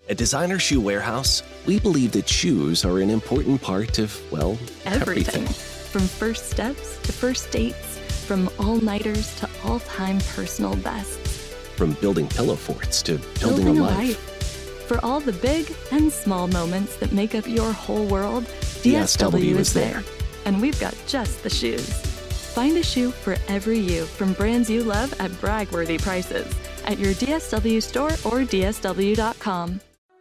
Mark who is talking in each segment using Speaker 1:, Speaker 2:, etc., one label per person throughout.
Speaker 1: At Designer Shoe Warehouse, we believe that shoes are an important part of, well, everything.
Speaker 2: From first steps to first dates, from all-nighters to all-time personal bests.
Speaker 1: From building pillow forts to building a life.
Speaker 2: For all the big and small moments that make up your whole world, DSW is there. And we've got just the shoes. Find a shoe for every you from brands you love at brag-worthy prices at your DSW store or DSW.com.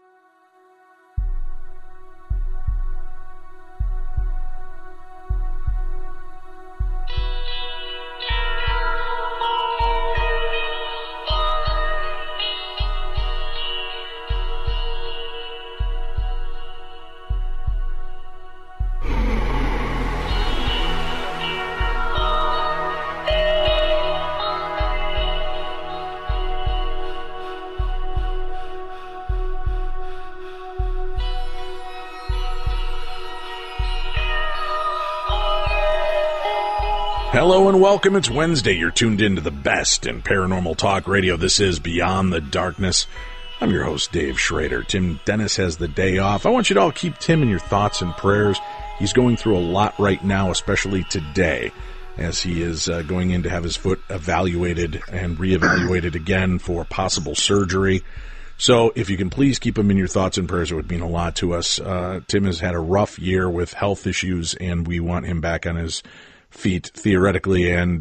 Speaker 3: Hello and welcome. It's Wednesday. You're tuned into the best in paranormal talk radio. This is Beyond the Darkness. I'm your host, Dave Schrader. Tim Dennis has the day off. I want you to all keep Tim in your thoughts and prayers. He's going through a lot right now, especially today, as he is going in to have his foot evaluated and reevaluated again for possible surgery. So if you can please keep him in your thoughts and prayers, it would mean a lot to us. Tim has had a rough year with health issues, and we want him back on his feet theoretically and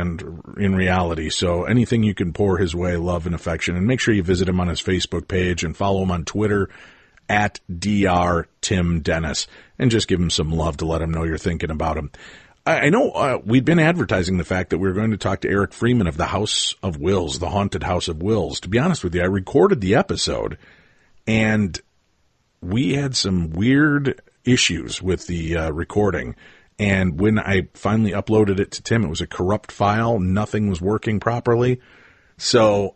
Speaker 3: in reality. So anything you can pour his way, love and affection, and make sure you visit him on his Facebook page and follow him on Twitter at Dr. Tim Dennis, and just give him some love to let him know you're thinking about him. I know we've been advertising the fact that we're going to talk to Eric Freeman of the House of Wills, the Haunted House of Wills. To be honest with you, I recorded the episode and we had some weird issues with the recording. And when I finally uploaded it to Tim, it was a corrupt file. Nothing was working properly. So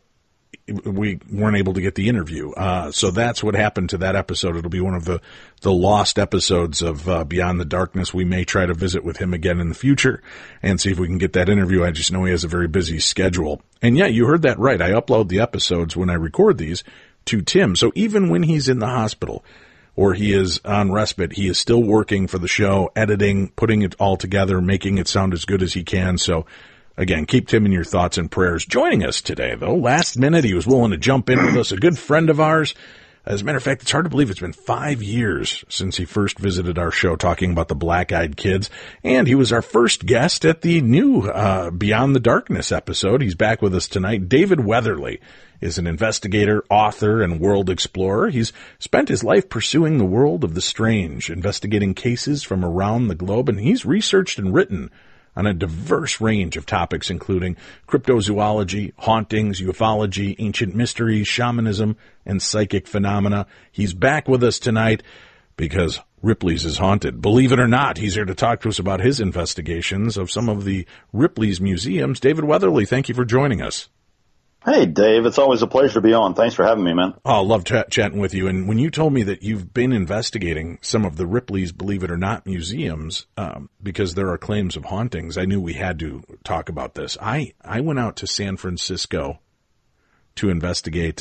Speaker 3: we weren't able to get the interview. So that's what happened to that episode. It'll be one of the lost episodes of Beyond the Darkness. We may try to visit with him again in the future and see if we can get that interview. I just know he has a very busy schedule. And yeah, you heard that right. I upload the episodes when I record these to Tim. So even when he's in the hospital or he is on respite, he is still working for the show, editing, putting it all together, making it sound as good as he can. So, again, keep Tim in your thoughts and prayers. Joining us today, though, last minute, he was willing to jump in with us, a good friend of ours. As a matter of fact, it's hard to believe it's been 5 years since he first visited our show talking about the Black-Eyed Kids, and he was our first guest at the new Beyond the Darkness episode. He's back with us tonight. David Weatherly is an investigator, author, and world explorer. He's spent his life pursuing the world of the strange, investigating cases from around the globe, and he's researched and written on a diverse range of topics, including cryptozoology, hauntings, ufology, ancient mysteries, shamanism, and psychic phenomena. He's back with us tonight because Ripley's is haunted. Believe it or not, he's here to talk to us about his investigations of some of the Ripley's museums. David Weatherly, thank you for joining us.
Speaker 4: Hey, Dave. It's always a pleasure to be on. Thanks for having me, man.
Speaker 3: Oh, I love chatting with you. And when you told me that you've been investigating some of the Ripley's Believe It or Not museums, because there are claims of hauntings, I knew we had to talk about this. I went out to San Francisco to investigate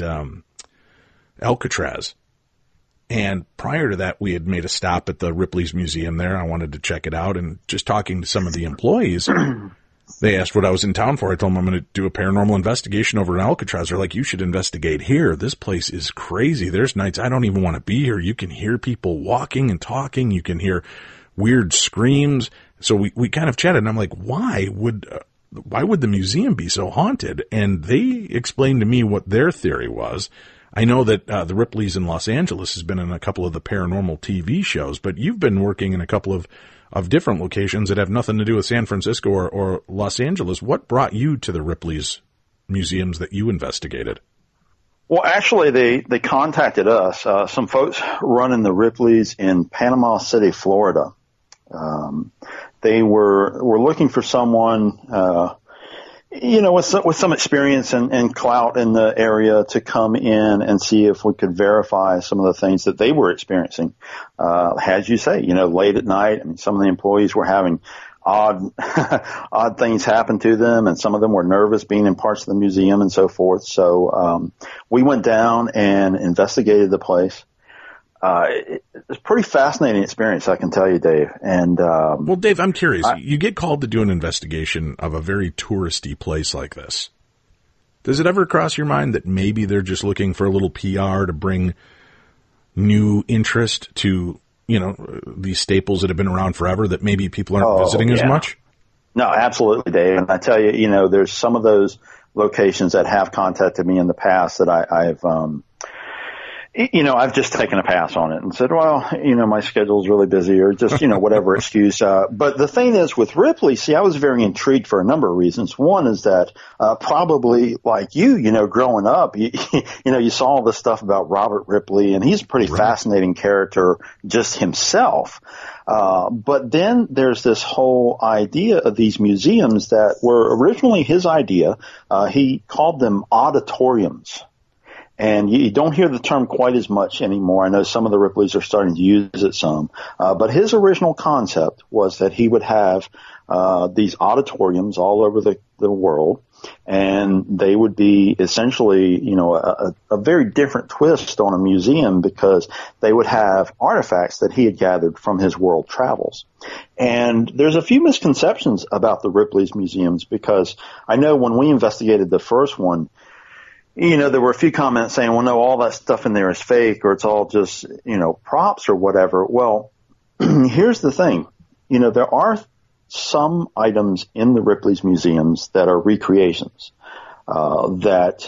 Speaker 3: Alcatraz. And prior to that, we had made a stop at the Ripley's Museum there. I wanted to check it out. And just talking to some of the employees, they asked what I was in town for. I told them I'm going to do a paranormal investigation over in Alcatraz. They're like, you should investigate here. This place is crazy. There's nights I don't even want to be here. You can hear people walking and talking. You can hear weird screams. So we kind of chatted, and I'm like, why would the museum be so haunted? And they explained to me what their theory was. I know that the Ripley's in Los Angeles has been in a couple of the paranormal TV shows, but you've been working in a couple of different locations that have nothing to do with San Francisco or Los Angeles. What brought you to the Ripley's museums that you investigated?
Speaker 4: Well, actually, they contacted us. Some folks running the Ripley's in Panama City, Florida. They were looking for someone, with some experience and clout in the area to come in and see if we could verify some of the things that they were experiencing. As you say, late at night, I mean, some of the employees were having odd things happened to them, and some of them were nervous being in parts of the museum and so forth. So we went down and investigated the place. It's a pretty fascinating experience, I can tell you, Dave. And
Speaker 3: well, Dave, I'm curious. You get called to do an investigation of a very touristy place like this. Does it ever cross your mind that maybe they're just looking for a little PR to bring new interest to, these staples that have been around forever that maybe people aren't visiting as much?
Speaker 4: No, absolutely, Dave. And I tell you, there's some of those locations that have contacted me in the past that I've just taken a pass on it and said, well, my schedule's really busy, or just, whatever excuse. But the thing is with Ripley, I was very intrigued for a number of reasons. One is that, probably like you, growing up, you saw all this stuff about Robert Ripley, and he's a pretty fascinating character just himself. But then there's this whole idea of these museums that were originally his idea. He called them auditoriums. And you don't hear the term quite as much anymore. I know some of the Ripleys are starting to use it some. But his original concept was that he would have these auditoriums all over the world, and they would be essentially, a very different twist on a museum, because they would have artifacts that he had gathered from his world travels. And there's a few misconceptions about the Ripley's museums, because I know when we investigated the first one, there were a few comments saying, well, no, all that stuff in there is fake, or it's all just, props or whatever. Well, here's the thing. There are some items in the Ripley's museums that are recreations, that,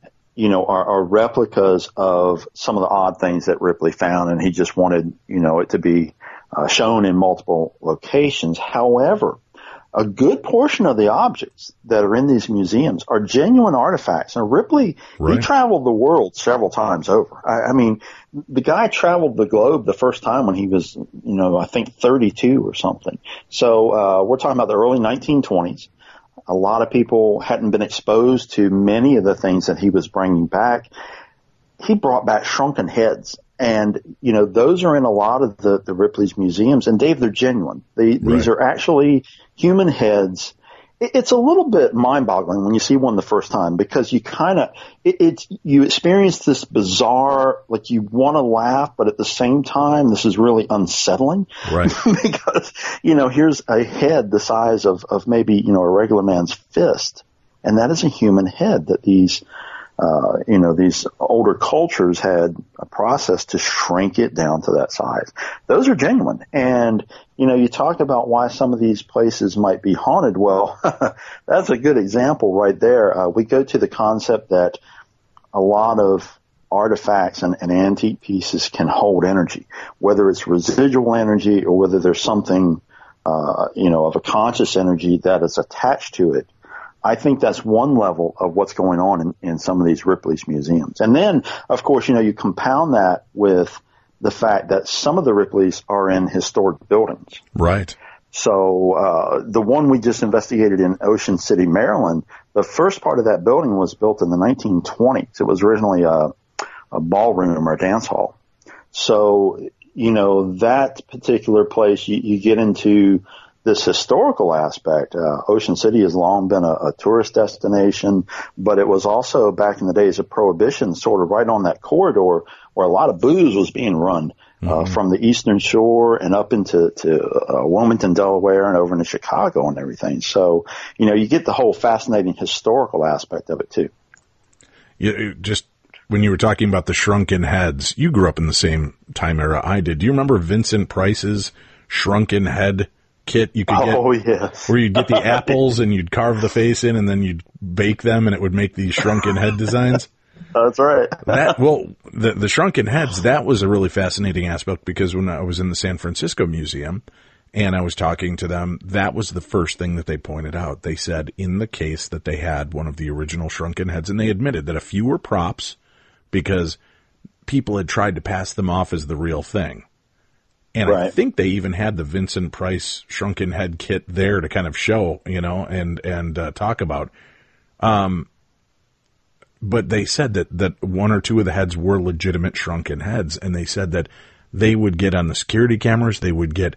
Speaker 4: are replicas of some of the odd things that Ripley found, and he just wanted, it to be shown in multiple locations. However, a good portion of the objects that are in these museums are genuine artifacts. And Ripley, he traveled the world several times over. I mean, the guy traveled the globe the first time when he was, I think 32 or something. So, we're talking about the early 1920s. A lot of people hadn't been exposed to many of the things that he was bringing back. He brought back shrunken heads. And, those are in a lot of the Ripley's museums. And Dave, they're genuine. These are actually human heads. It's a little bit mind-boggling when you see one the first time, because you you experience this bizarre, like you want to laugh, but at the same time, this is really unsettling.
Speaker 3: Right.
Speaker 4: Because, here's a head the size of maybe, a regular man's fist. And that is a human head that these older cultures had a process to shrink it down to that size. Those are genuine. And, you talk about why some of these places might be haunted. Well, that's a good example right there. We go to the concept that a lot of artifacts and antique pieces can hold energy, whether it's residual energy or whether there's something, of a conscious energy that is attached to it. I think that's one level of what's going on in some of these Ripley's museums. And then, of course, you compound that with the fact that some of the Ripleys are in historic buildings.
Speaker 3: Right.
Speaker 4: So, the one we just investigated in Ocean City, Maryland, the first part of that building was built in the 1920s. It was originally a ballroom or a dance hall. So, that particular place, you get into this historical aspect. Ocean City has long been a tourist destination, but it was also, back in the days of Prohibition, sort of right on that corridor where a lot of booze was being run, from the Eastern Shore and up into Wilmington, Delaware, and over into Chicago and everything. So, you get the whole fascinating historical aspect of it too.
Speaker 3: Just when you were talking about the shrunken heads, you grew up in the same time era I did. Do you remember Vincent Price's shrunken head kit you could get?
Speaker 4: Yes.
Speaker 3: Where you'd get the apples and you'd carve the face in, and then you'd bake them, and it would make these shrunken head designs.
Speaker 4: That's right.
Speaker 3: The shrunken heads, that was a really fascinating aspect, because when I was in the San Francisco Museum and I was talking to them, that was the first thing that they pointed out. They said in the case that they had one of the original shrunken heads, and they admitted that a few were props because people had tried to pass them off as the real thing. And I think they even had the Vincent Price shrunken head kit there to kind of show, and talk about. But they said that one or two of the heads were legitimate shrunken heads, and they said that they would get on the security cameras, they would get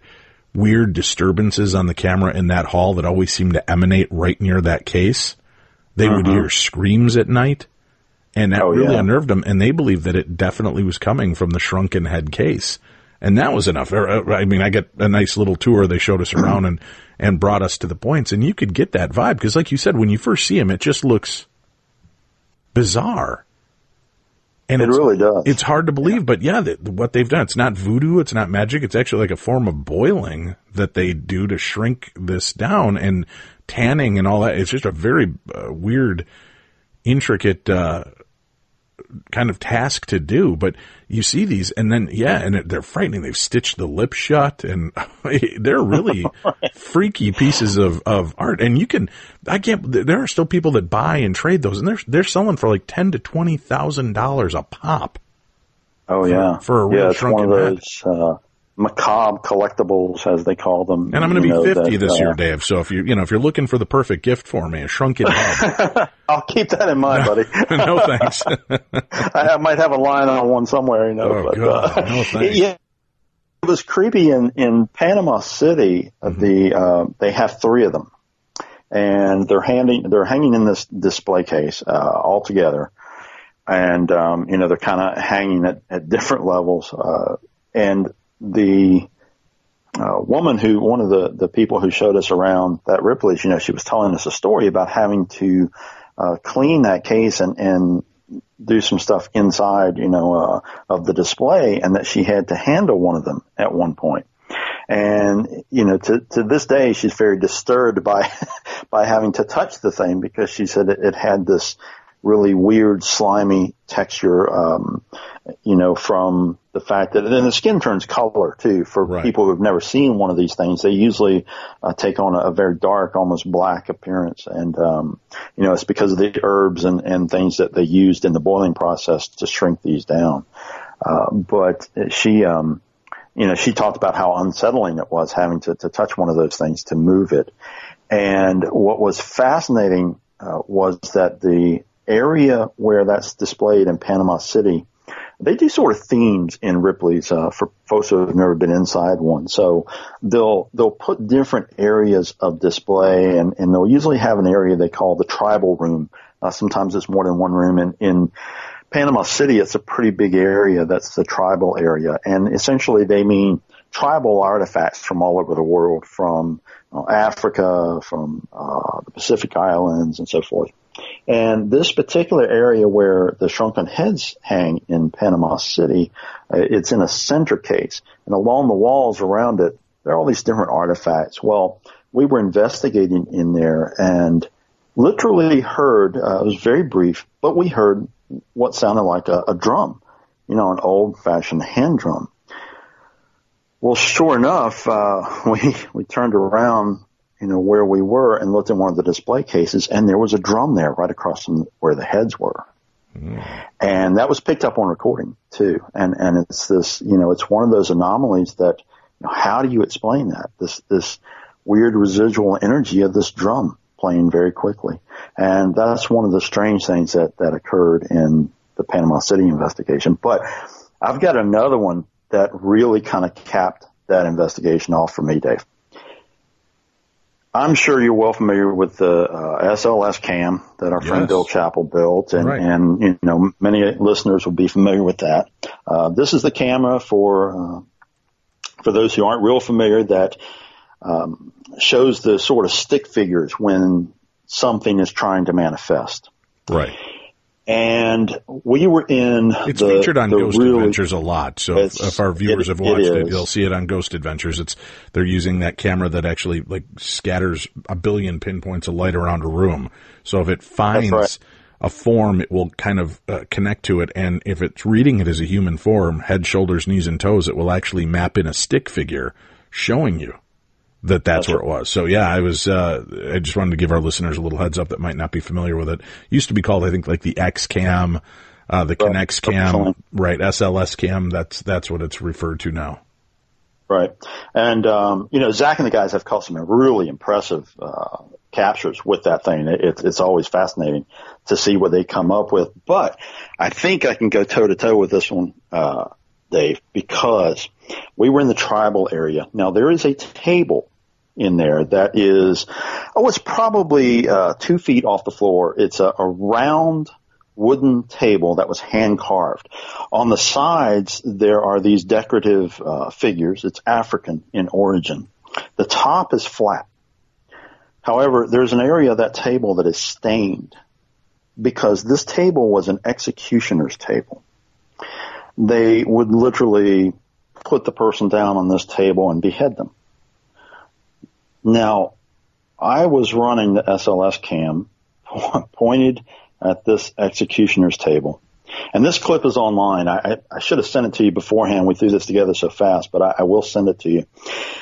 Speaker 3: weird disturbances on the camera in that hall that always seemed to emanate right near that case. They would hear screams at night, and that really unnerved them, and they believed that it definitely was coming from the shrunken head case. And that was enough. I mean, I got a nice little tour. They showed us around and brought us to the points, and you could get that vibe, because like you said, when you first see him, it just looks bizarre. And
Speaker 4: it really does.
Speaker 3: It's hard to believe, but what they've done, it's not voodoo, it's not magic, it's actually like a form of boiling that they do to shrink this down, and tanning and all that. It's just a very weird, intricate kind of task to do, but you see these, and then, and they're frightening. They've stitched the lip shut, and they're really freaky pieces of art. And there are still people that buy and trade those, and they're selling for like $10,000 to $20,000 a pop.
Speaker 4: Oh, yeah.
Speaker 3: For a real shrunken head.
Speaker 4: It's one of those, macabre collectibles, as they call them.
Speaker 3: And I'm going to be 50 this year, Dave. So if you're looking for the perfect gift for me, a shrunken head.
Speaker 4: I'll keep that in mind, buddy.
Speaker 3: No thanks.
Speaker 4: I might have a line on one somewhere,
Speaker 3: Oh, God. No thanks.
Speaker 4: Yeah, it was creepy in Panama City. They have 3 of them, and they're hanging in this display case all together, and they're kind of hanging at different levels, and the woman one of the people who showed us around that Ripley's, she was telling us a story about having to clean that case and do some stuff inside, of the display, and that she had to handle one of them at one point. And, to this day, she's very disturbed by having to touch the thing, because she said it had this really weird, slimy texture, from the fact that then the skin turns color too. For people who've never seen one of these things, they usually take on a very dark, almost black appearance. And, it's because of the herbs and things that they used in the boiling process to shrink these down. But she talked about how unsettling it was having to touch one of those things to move it. And what was fascinating was that the area where that's displayed in Panama City, they do sort of themes in Ripley's for folks who have never been inside one. So they'll put different areas of display, and they'll usually have an area they call the tribal room. Sometimes it's more than one room. And in Panama City, it's a pretty big area. That's the tribal area. And essentially they mean tribal artifacts from all over the world, from Africa, from the Pacific Islands, and so forth. And this particular area where the shrunken heads hang in Panama City, it's in a center case. And along the walls around it, there are all these different artifacts. Well, we were investigating in there and literally heard, it was very brief, but we heard what sounded like a drum, an old-fashioned hand drum. Well, sure enough, we turned around, where we were, and looked in one of the display cases, and there was a drum there right across from where the heads were. And that was picked up on recording too. And it's this, it's one of those anomalies that, how do you explain that? This weird residual energy of this drum playing very quickly. And that's one of the strange things that occurred in the Panama City investigation. But I've got another one that really kind of capped that investigation off for me, Dave. I'm sure you're well familiar with the SLS cam that our friend Bill Chappell built, and many listeners will be familiar with that. This is the camera for those who aren't real familiar that shows the sort of stick figures when something is trying to manifest. Right. And we were in
Speaker 3: It's featured on Ghost Adventures a lot. So if our viewers have watched it, you'll see it on Ghost Adventures. They're using that camera that actually scatters 1 billion pinpoints of light around a room. So if it finds a form, it will kind of connect to it. And if it's reading it as a human form, head, shoulders, knees, and toes, it will actually map in a stick figure showing you that's where it was. So I just wanted to give our listeners a little heads up that might not be familiar with it. It used to be called, I think, like the X cam, the Connex cam, SLS cam. That's what it's referred to now.
Speaker 4: Right. And, Zach and the guys have caught some really impressive, captures with that thing. It's always fascinating to see what they come up with, but I think I can go toe to toe with this one, Dave, because We were in the tribal area. Now, there is a table in there that is, it's probably 2 feet off the floor. It's a round wooden table that was hand carved. On the sides, there are these decorative figures. It's African in origin. The top is flat. However, there's an area of that table that is stained because this table was an executioner's table. They would literally put the person down on this table and behead them. Now, I was running the SLS cam pointed at this executioner's table. And this clip is online. I should have sent it to you beforehand. We threw this together so fast, but I will send it to you.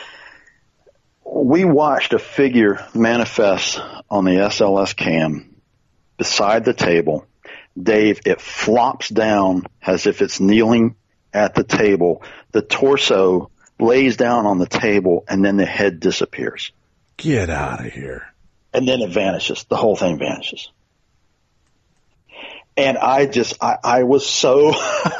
Speaker 4: We watched a figure manifest on the SLS cam beside the table. Dave, it flops down as if it's kneeling at the table. The torso lays down on the table, and then the head disappears.
Speaker 3: Get out of here.
Speaker 4: And then it vanishes. The whole thing vanishes. And I was so,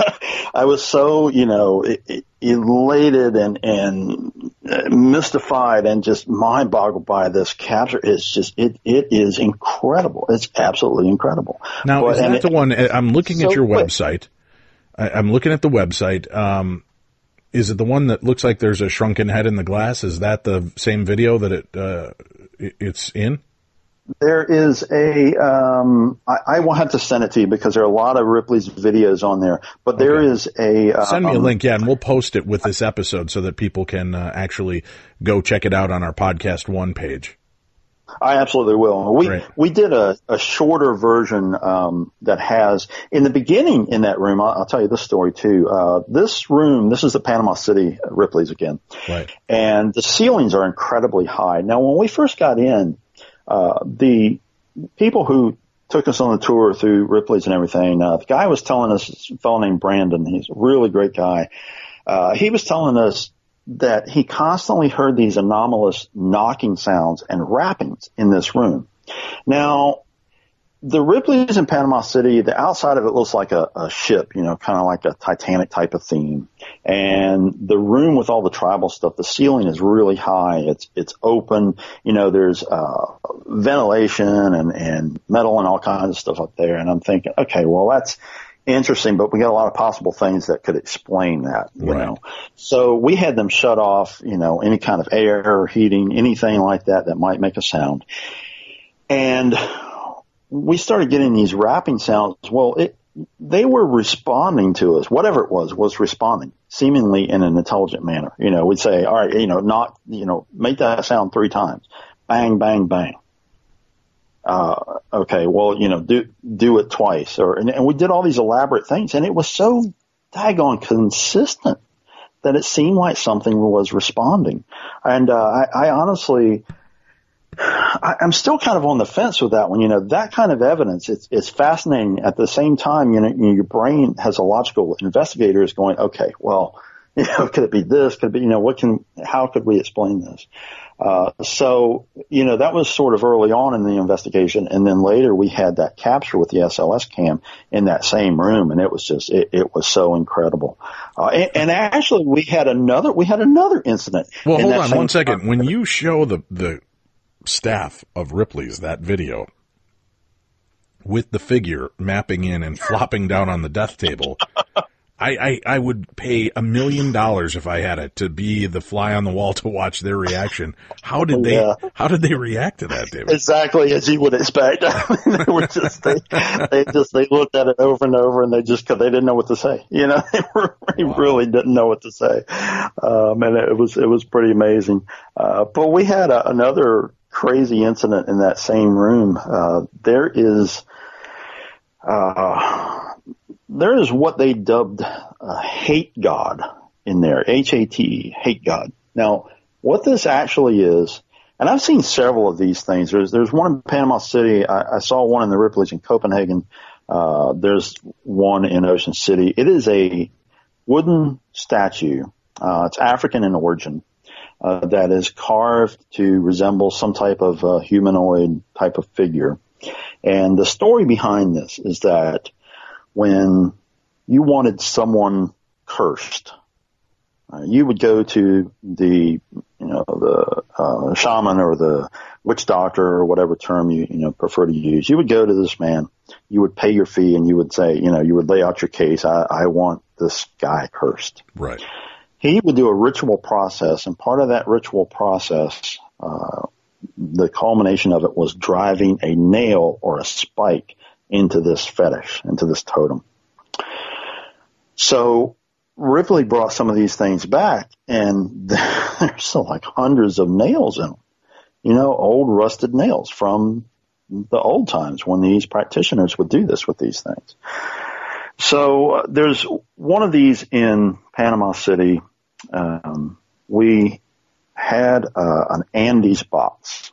Speaker 4: elated and mystified and just mind boggled by this capture. It's just, it is incredible. It's absolutely incredible.
Speaker 3: Now, is that the one, I'm looking at your website. I'm looking at the website. Is it the one that looks like there's a shrunken head in the glass? Is that the same video that it's in?
Speaker 4: There is I will have to send it to you because there are a lot of Ripley's videos on there, but there is a...
Speaker 3: Send me a link, and we'll post it with this episode so that people can actually go check it out on our Podcast One page.
Speaker 4: I absolutely will. We did a shorter version that has, in the beginning in that room, I'll tell you this story too. This room, this is the Panama City Ripley's again.
Speaker 3: Right.
Speaker 4: And the ceilings are incredibly high. Now, when we first got in, the people who took us on the tour through Ripley's and everything, the guy was telling us, a fellow named Brandon, he's a really great guy. He was telling us that he constantly heard these anomalous knocking sounds and rappings in this room. Now, the Ripley's in Panama City, the outside of it looks like a ship, kind of like a Titanic type of theme. And the room with all the tribal stuff, the ceiling is really high. It's open. There's ventilation and metal and all kinds of stuff up there. And I'm thinking, okay, well, that's interesting, but we got a lot of possible things that could explain that, you know. So we had them shut off, any kind of air or heating, anything like that might make a sound. And we started getting these rapping sounds. Well, they were responding to us. Whatever it was responding, seemingly in an intelligent manner. We'd say, all right, make that sound 3 times. Bang, bang, bang. Okay, well, do it twice. And we did all these elaborate things, and it was so daggone consistent that it seemed like something was responding. And I honestly, I'm still kind of on the fence with that one. That kind of evidence, it's fascinating. At the same time, your brain has a logical investigator is going, okay, well, could it be this? Could it be, how could we explain this? So that was sort of early on in the investigation. And then later we had that capture with the SLS cam in that same room. And it was just, it was so incredible. And actually we had another incident.
Speaker 3: Well, hold on 1 second. When you show the staff of Ripley's that video with the figure mapping in and flopping down on the death table, I would pay $1 million if I had it to be the fly on the wall to watch their reaction. How did they react to that, David?
Speaker 4: Exactly as you would expect. They were just, they looked at it over and over and they didn't know what to say. They really didn't know what to say. And it was pretty amazing. But we had another crazy incident in that same room. There is what they dubbed a hate god in there, H-A-T-E, hate god. Now, what this actually is, and I've seen several of these things. There's one in Panama City. I saw one in the Ripley's in Copenhagen. There's one in Ocean City. It is a wooden statue. It's African in origin, that is carved to resemble some type of humanoid type of figure. And the story behind this is that when you wanted someone cursed, You would go to the shaman or the witch doctor or whatever term you prefer to use. You would go to this man, you would pay your fee, and you would say, you would lay out your case. I want this guy cursed.
Speaker 3: Right.
Speaker 4: He would do a ritual process, and part of that ritual process, the culmination of it was driving a nail or a spike into this fetish, into this totem. So Ripley brought some of these things back, and there's still like hundreds of nails in them. Old rusted nails from the old times when these practitioners would do this with these things. So there's one of these in Panama City. We had an Andes box.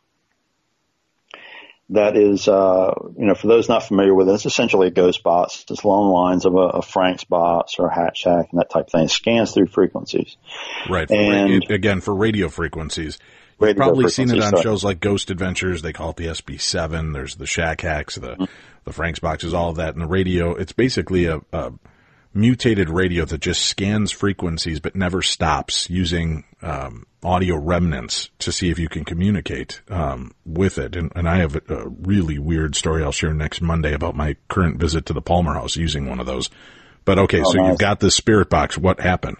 Speaker 4: That is, for those not familiar with it, it's essentially a ghost box. It's along the lines of a Frank's box or a Hat Shack and that type of thing. It scans through frequencies.
Speaker 3: Right. And again, for radio frequencies. You've probably seen it on shows like Ghost Adventures. They call it the SB7. There's the Shack Hacks, the Frank's boxes, all of that. And the radio, it's basically a mutated radio that just scans frequencies but never stops, using audio remnants to see if you can communicate with it. And I have a really weird story I'll share next Monday about my current visit to the Palmer House using one of those. But okay, so nice. You've got this spirit box. What happened?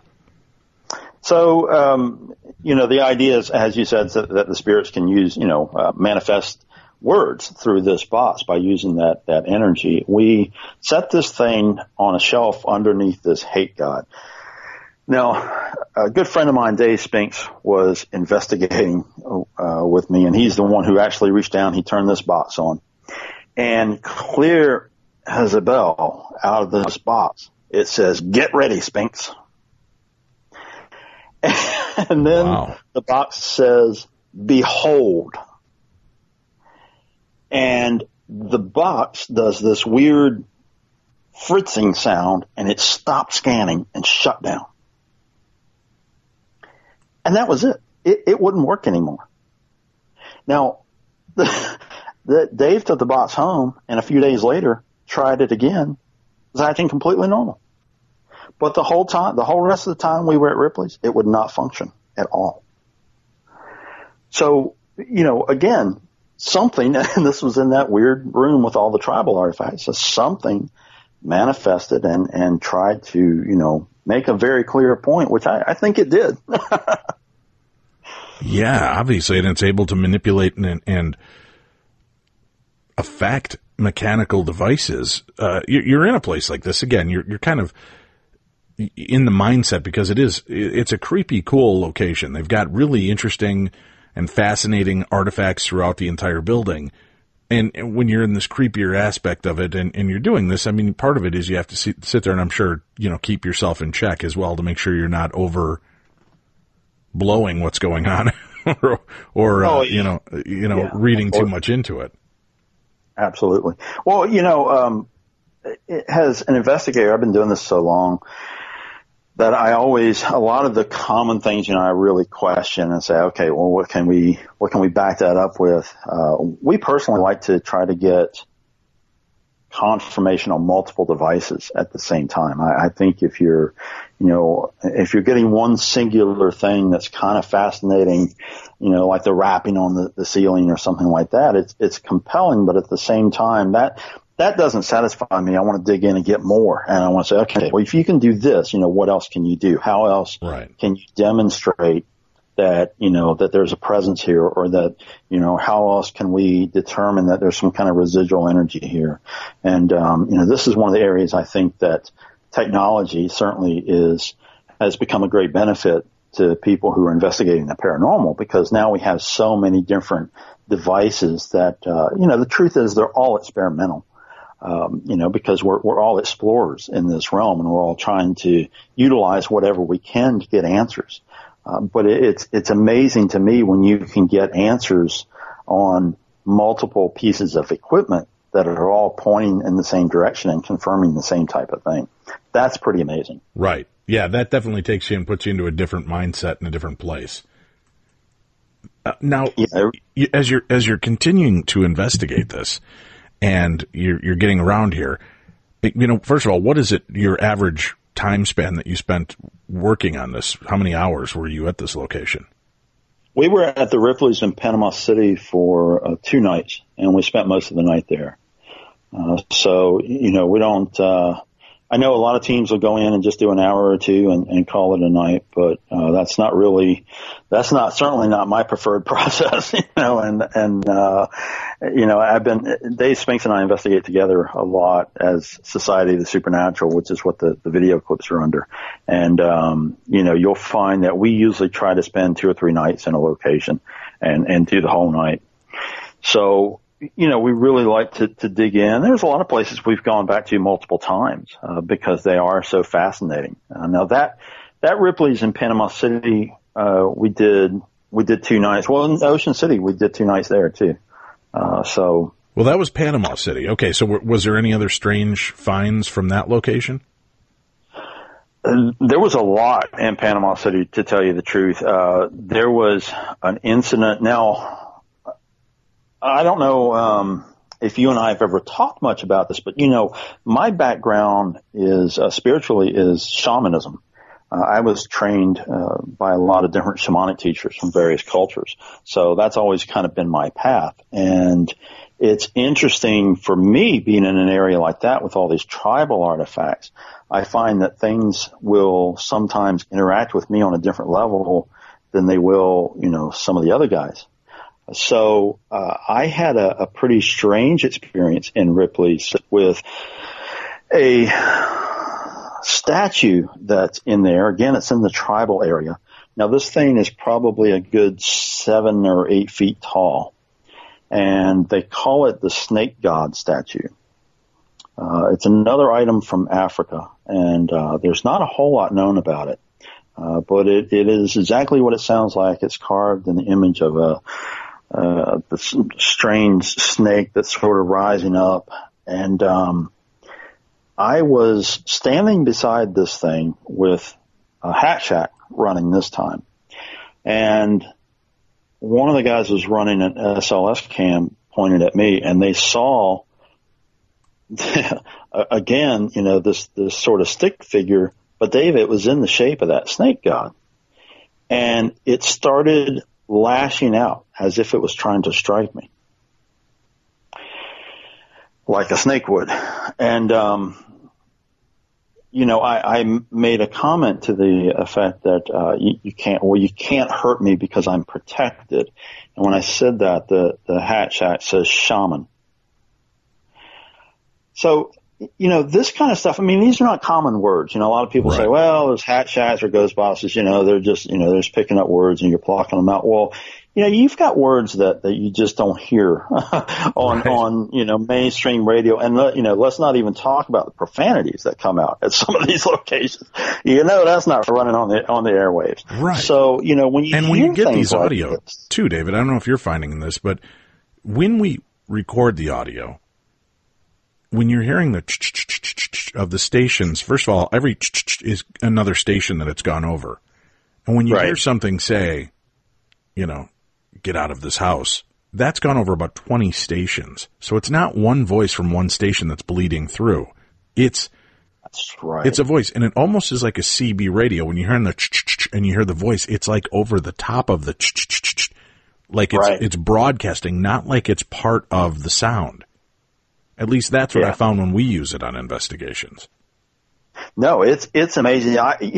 Speaker 4: So, the idea is, as you said, that the spirits can use, manifest words through this box by using that energy. We set this thing on a shelf underneath this hate god. Now, a good friend of mine, Dave Spinks, was investigating with me, and he's the one who actually reached down. He turned this box on, and clear as a bell out of this box, it says, "Get ready, Spinks." And then the box says, "Behold." And the box does this weird fritzing sound, and it stopped scanning and shut down. And that was it. It wouldn't work anymore. Now, Dave took the box home, and a few days later tried it again. It was acting completely normal. But the whole rest of the time we were at Ripley's, it would not function at all. So, again, something, and this was in that weird room with all the tribal artifacts, so something manifested and tried to, make a very clear point, which I think it did.
Speaker 3: Yeah, obviously, and it's able to manipulate and affect mechanical devices. You're in a place like this, again, you're kind of in the mindset, because it's a creepy, cool location. They've got really interesting and fascinating artifacts throughout the entire building. And when you're in this creepier aspect of it and you're doing this, I mean, part of it is you have to sit there and I'm sure, keep yourself in check as well to make sure you're not over blowing what's going on or reading too much into it.
Speaker 4: Absolutely. Well, as an investigator, I've been doing this so long that a lot of the common things, I really question and say, okay, well, what can we back that up with? We personally like to try to get confirmation on multiple devices at the same time. I think if you're getting one singular thing that's kind of fascinating, like the wrapping on the ceiling or something like that, it's compelling, but at the same time, that doesn't satisfy me. I want to dig in and get more. And I want to say, okay, well, if you can do this, what else can you do? How else can you demonstrate that, that there's a presence here, or that, how else can we determine that there's some kind of residual energy here? And, this is one of the areas I think that technology certainly has become a great benefit to people who are investigating the paranormal, because now we have so many different devices that, the truth is they're all experimental. Because we're all explorers in this realm, and we're all trying to utilize whatever we can to get answers. But it's amazing to me when you can get answers on multiple pieces of equipment that are all pointing in the same direction and confirming the same type of thing. That's pretty amazing. Right.
Speaker 3: Yeah, that definitely takes you and puts you into a different mindset and a different place. Now, as you're continuing to investigate this, and you're getting around here, first of all, what is it your average time span that you spent working on this? How many hours were you at this location?
Speaker 4: We were at the Ripley's in Panama City for 2 nights, and we spent most of the night there. So, we don't, I know a lot of teams will go in and just do an hour or two and call it a night, but certainly not my preferred process, Dave Spinks and I investigate together a lot as Society of the Supernatural, which is what the video clips are under. And, you'll find that we usually try to spend 2 or 3 nights in a location and do the whole night. So, we really like to dig in. There's a lot of places we've gone back to multiple times, because they are so fascinating. Now that Ripley's in Panama City, we did 2 nights. Well, in Ocean City, we did 2 nights there too. Well,
Speaker 3: that was Panama City. Okay. So was there any other strange finds from that location?
Speaker 4: There was a lot in Panama City, to tell you the truth. There was an incident. Now, I don't know if you and I have ever talked much about this, but, my background is spiritually is shamanism. I was trained by a lot of different shamanic teachers from various cultures. So that's always kind of been my path. And it's interesting for me being in an area like that with all these tribal artifacts. I find that things will sometimes interact with me on a different level than they will, some of the other guys. So I had a pretty strange experience in Ripley's with a statue that's in there. Again, it's in the tribal area. Now, this thing is probably a good 7 or 8 feet tall, and they call it the snake god statue. It's another item from Africa, and there's not a whole lot known about it, but it is exactly what it sounds like. It's carved in the image of this strange snake that's sort of rising up. And I was standing beside this thing with a Hat Shack running this time. And one of the guys was running an SLS cam pointed at me, and they saw, again, this sort of stick figure, but Dave, it was in the shape of that snake god. And it started lashing out as if it was trying to strike me, like a snake would. And, I made a comment to the effect that you can't hurt me because I'm protected. And when I said that, the Hat Shack says shaman. So, this kind of stuff, these are not common words. A lot of people say, well, there's Hat Shacks or ghost boxes, they're just, they're just picking up words and you're plucking them out. Well, you've got words that you just don't hear on mainstream radio. And, let's not even talk about the profanities that come out at some of these locations. That's not running on the airwaves.
Speaker 3: Right.
Speaker 4: So, when you
Speaker 3: get these audio too, David, I don't know if you're finding this, but when we record the audio, when you're hearing the of the stations, first of all, every is another station that it's gone over. And when you hear something say, get out of this house, that's gone over about 20 stations. So it's not one voice from one station that's bleeding through. That's right. It's a voice, and it almost is like a CB radio. When you hear the and you hear the voice, it's like over the top of the like it's broadcasting, not like it's part of the sound. At least that's what I found when we use it on investigations.
Speaker 4: No, it's amazing.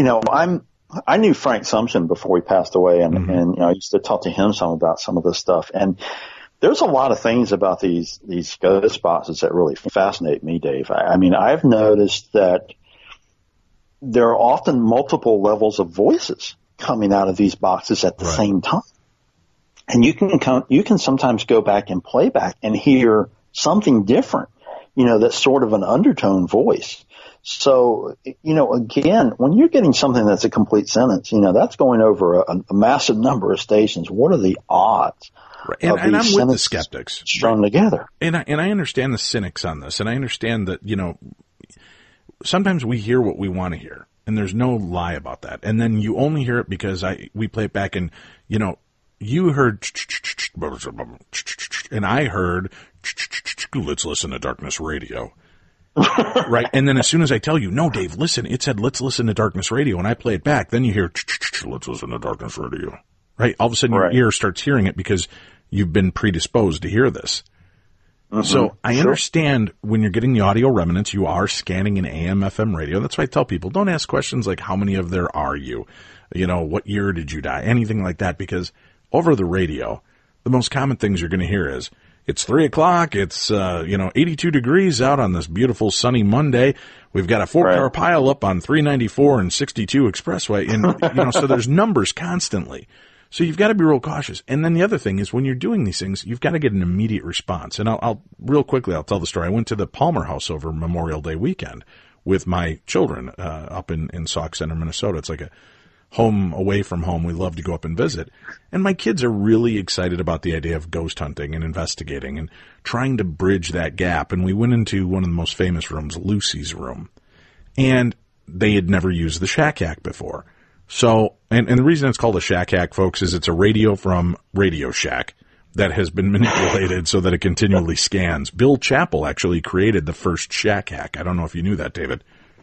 Speaker 4: I knew Frank Sumption before he passed away, and I used to talk to him some about some of this stuff. And there's a lot of things about these ghost boxes that really fascinate me, Dave. I've noticed that there are often multiple levels of voices coming out of these boxes at the same time, and you can sometimes go back and play back and hear something different, that's sort of an undertone voice. So, again, when you're getting something that's a complete sentence, that's going over a massive number of stations. What are the odds?
Speaker 3: Right. And I'm with the skeptics
Speaker 4: strung together.
Speaker 3: And I understand the cynics on this, and I understand that, sometimes we hear what we want to hear, and there's no lie about that. And then you only hear it because we play it back, and, you heard, and I heard, let's listen to Darkness Radio. Right. And then as soon as I tell you, no, Dave, listen, it said, let's listen to Darkness Radio. And I play it back. Then you hear, let's listen to Darkness Radio. Right. All of a sudden your ear starts hearing it because you've been predisposed to hear this. Mm-hmm. So I understand when you're getting the audio remnants, you are scanning an AM, FM radio. That's why I tell people, don't ask questions like, how many of there are you? You know, what year did you die? Anything like that, because over the radio, the most common things you're going to hear is, it's 3:00. It's, 82 degrees out on this beautiful sunny Monday. We've got a 4-car pile up on 394 and 62 Expressway. And, so there's numbers constantly. So you've got to be real cautious. And then the other thing is when you're doing these things, you've got to get an immediate response. And I'll real quickly, I'll tell the story. I went to the Palmer House over Memorial Day weekend with my children, up in Sauk Center, Minnesota. It's like a home away from home. We love to go up and visit. And my kids are really excited about the idea of ghost hunting and investigating and trying to bridge that gap. And we went into one of the most famous rooms, Lucy's room. And they had never used the Shack Hack before. So, and the reason it's called a Shack Hack, folks, is it's a radio from Radio Shack that has been manipulated so that it continually scans. Bill Chappell actually created the first Shack Hack. I don't know if you knew that, David.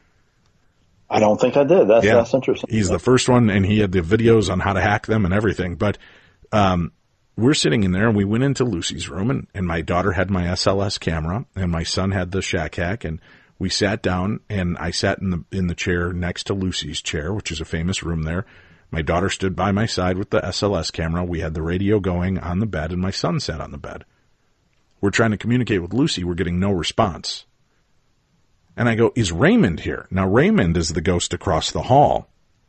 Speaker 4: I don't think I did. That's interesting.
Speaker 3: He's the first one, and he had the videos on how to hack them and everything. But we're sitting in there, and we went into Lucy's room, and my daughter had my SLS camera, and my son had the Shack Hack, and we sat down, and I sat in the chair next to Lucy's chair, which is a famous room there. My daughter stood by my side with the SLS camera. We had the radio going on the bed, and my son sat on the bed. We're trying to communicate with Lucy. We're getting no response. And I go, is Raymond here? Now, Raymond is the ghost across the hall.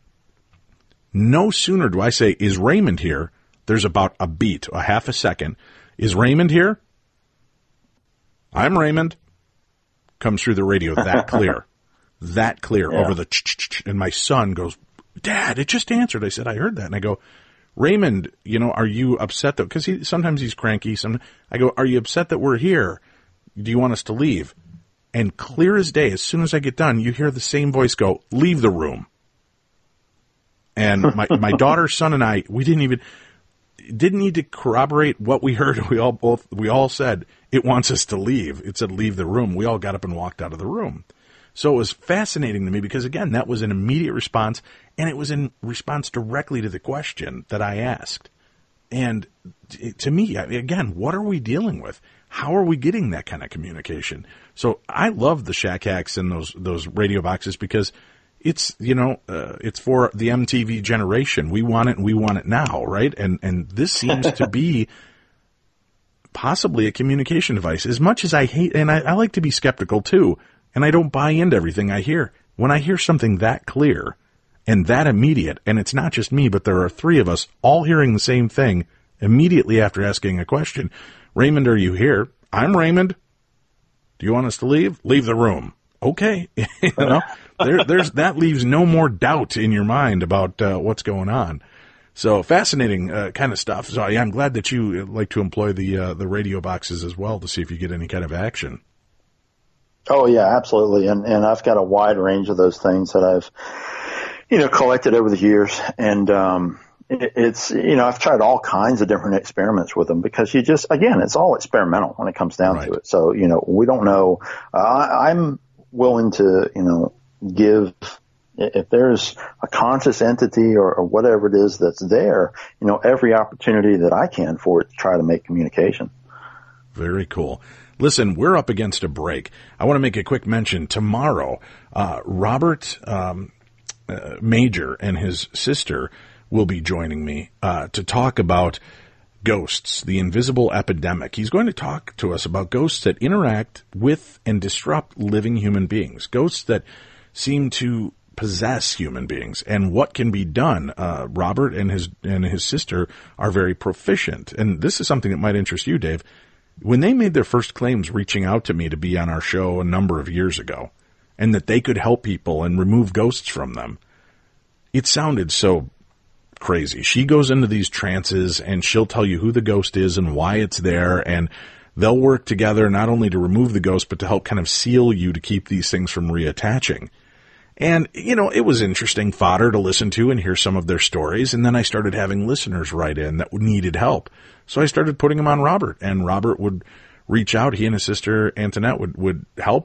Speaker 3: No sooner do I say, is Raymond here? There's about a beat, a half a second. Is Raymond here? I'm Raymond. Comes through the radio that clear. That clear over the ch-ch-ch. And my son goes, Dad, it just answered. I said, I heard that. And I go, Raymond, are you upset that, because sometimes he's cranky. I go, are you upset that we're here? Do you want us to leave? And clear as day, as soon as I get done, you hear the same voice go, leave the room. And my daughter, son, and I, we didn't need to corroborate what we heard. We all said, it wants us to leave. It said, leave the room. We all got up and walked out of the room. So it was fascinating to me because, again, that was an immediate response, and it was in response directly to the question that I asked. And to me, again, what are we dealing with? How are we getting that kind of communication? So I love the Shack Hacks and those radio boxes because it's, it's for the MTV generation. We want it and we want it now, right? And this seems to be possibly a communication device. As much as I hate, and I like to be skeptical too, and I don't buy into everything I hear. When I hear something that clear and that immediate, and it's not just me, but there are three of us all hearing the same thing immediately after asking a question. Raymond, are you here? I'm Raymond. Do you want us to leave? Leave the room. Okay. There's that leaves no more doubt in your mind about what's going on. So fascinating kind of stuff. So I'm glad that you like to employ the radio boxes as well to see if you get any kind of action.
Speaker 4: Oh yeah, absolutely. And I've got a wide range of those things that I've, collected over the years. And, it's, I've tried all kinds of different experiments with them because it's all experimental when it comes down to it. So, we don't know. I'm willing to, give, if there's a conscious entity or whatever it is that's there, every opportunity that I can for it to try to make communication.
Speaker 3: Very cool. Listen, we're up against a break. I want to make a quick mention. Tomorrow, Robert Major and his sister will be joining me to talk about ghosts, the invisible epidemic. He's going to talk to us about ghosts that interact with and disrupt living human beings, ghosts that seem to possess human beings, and what can be done. Robert and his sister are very proficient, and this is something that might interest you, Dave. When they made their first claims reaching out to me to be on our show a number of years ago, and that they could help people and remove ghosts from them, it sounded so crazy. She goes into these trances and she'll tell you who the ghost is and why it's there, and they'll work together not only to remove the ghost, but to help kind of seal you to keep these things from reattaching. And, it was interesting fodder to listen to and hear some of their stories. And then I started having listeners write in that needed help. So I started putting them on Robert, and Robert would reach out. He and his sister Antoinette would help. And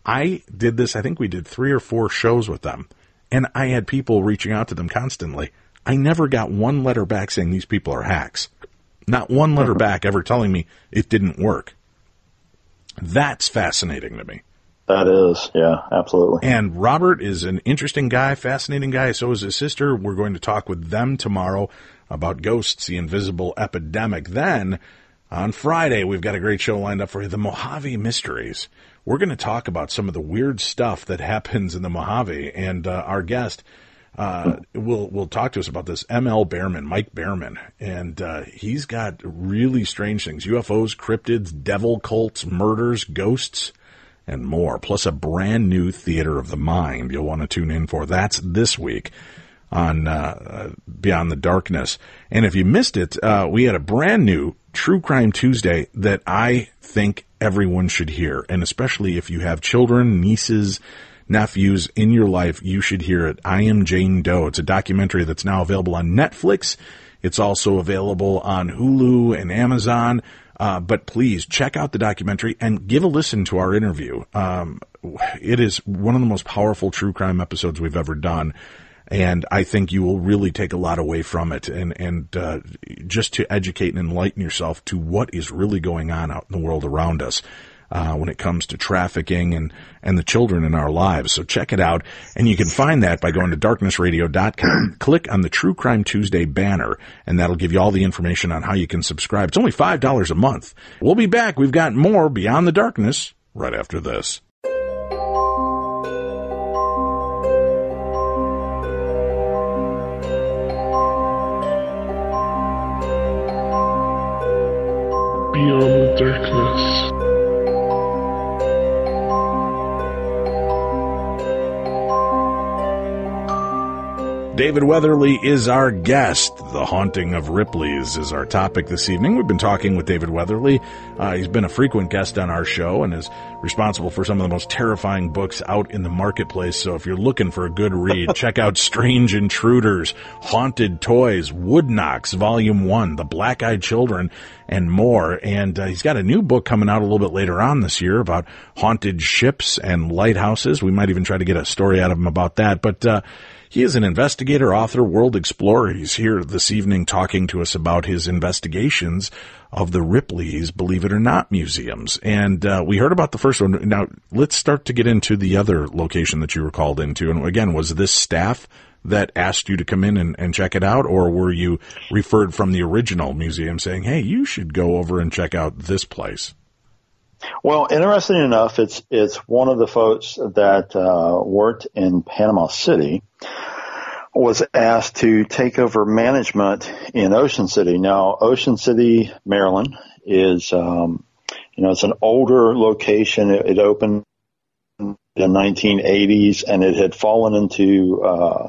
Speaker 3: I did this, I think we did 3 or 4 shows with them, and I had people reaching out to them constantly. I never got one letter back saying these people are hacks. Not one letter back ever telling me it didn't work. That's fascinating to me.
Speaker 4: That is, yeah, absolutely.
Speaker 3: And Robert is an interesting guy, fascinating guy. So is his sister. We're going to talk with them tomorrow about ghosts, the invisible epidemic. Then, on Friday, we've got a great show lined up for you, the Mojave Mysteries. We're going to talk about some of the weird stuff that happens in the Mojave, and our guest will talk to us about this. M.L. Behrman, Mike Behrman, and he's got really strange things: UFOs, cryptids, devil cults, murders, ghosts, and more, plus a brand new Theater of the Mind you'll want to tune in for. That's this week on Beyond the Darkness. And if you missed it, we had a brand new True Crime Tuesday that I think everyone should hear, and especially if you have children, nieces, nephews in your life, you should hear it. I Am Jane Doe. It's a documentary that's now available on Netflix. It's also available on Hulu and Amazon. But please check out the documentary and give a listen to our interview. It is one of the most powerful true crime episodes we've ever done. And I think you will really take a lot away from it, and just to educate and enlighten yourself to what is really going on out in the world around us when it comes to trafficking and the children in our lives. So check it out, and you can find that by going to darknessradio.com. Click on the True Crime Tuesday banner, and that'll give you all the information on how you can subscribe. It's only $5 a month. We'll be back. We've got more Beyond the Darkness right after this.
Speaker 5: Beyond the Darkness.
Speaker 3: David Weatherly is our guest. The Haunting of Ripley's is our topic this evening. We've been talking with David Weatherly. He's been a frequent guest on our show and is responsible for some of the most terrifying books out in the marketplace. So if you're looking for a good read, check out Strange Intruders, Haunted Toys, Wood Knocks, Volume 1, The Black-Eyed Children, and more. And he's got a new book coming out a little bit later on this year about haunted ships and lighthouses. We might even try to get a story out of him about that. But he is an investigator, author, world explorer. He's here this evening talking to us about his investigations of the Ripley's Believe It or Not museums. And we heard about the first one. Now, let's start to get into the other location that you were called into. And again, was this staff that asked you to come in and check it out, or were you referred from the original museum saying, hey, you should go over and check out this place?
Speaker 4: Well, interesting enough, it's one of the folks that worked in Panama City was asked to take over management in Ocean City. Now, Ocean City, Maryland is, it's an older location. It opened in the 1980s, and it had fallen into,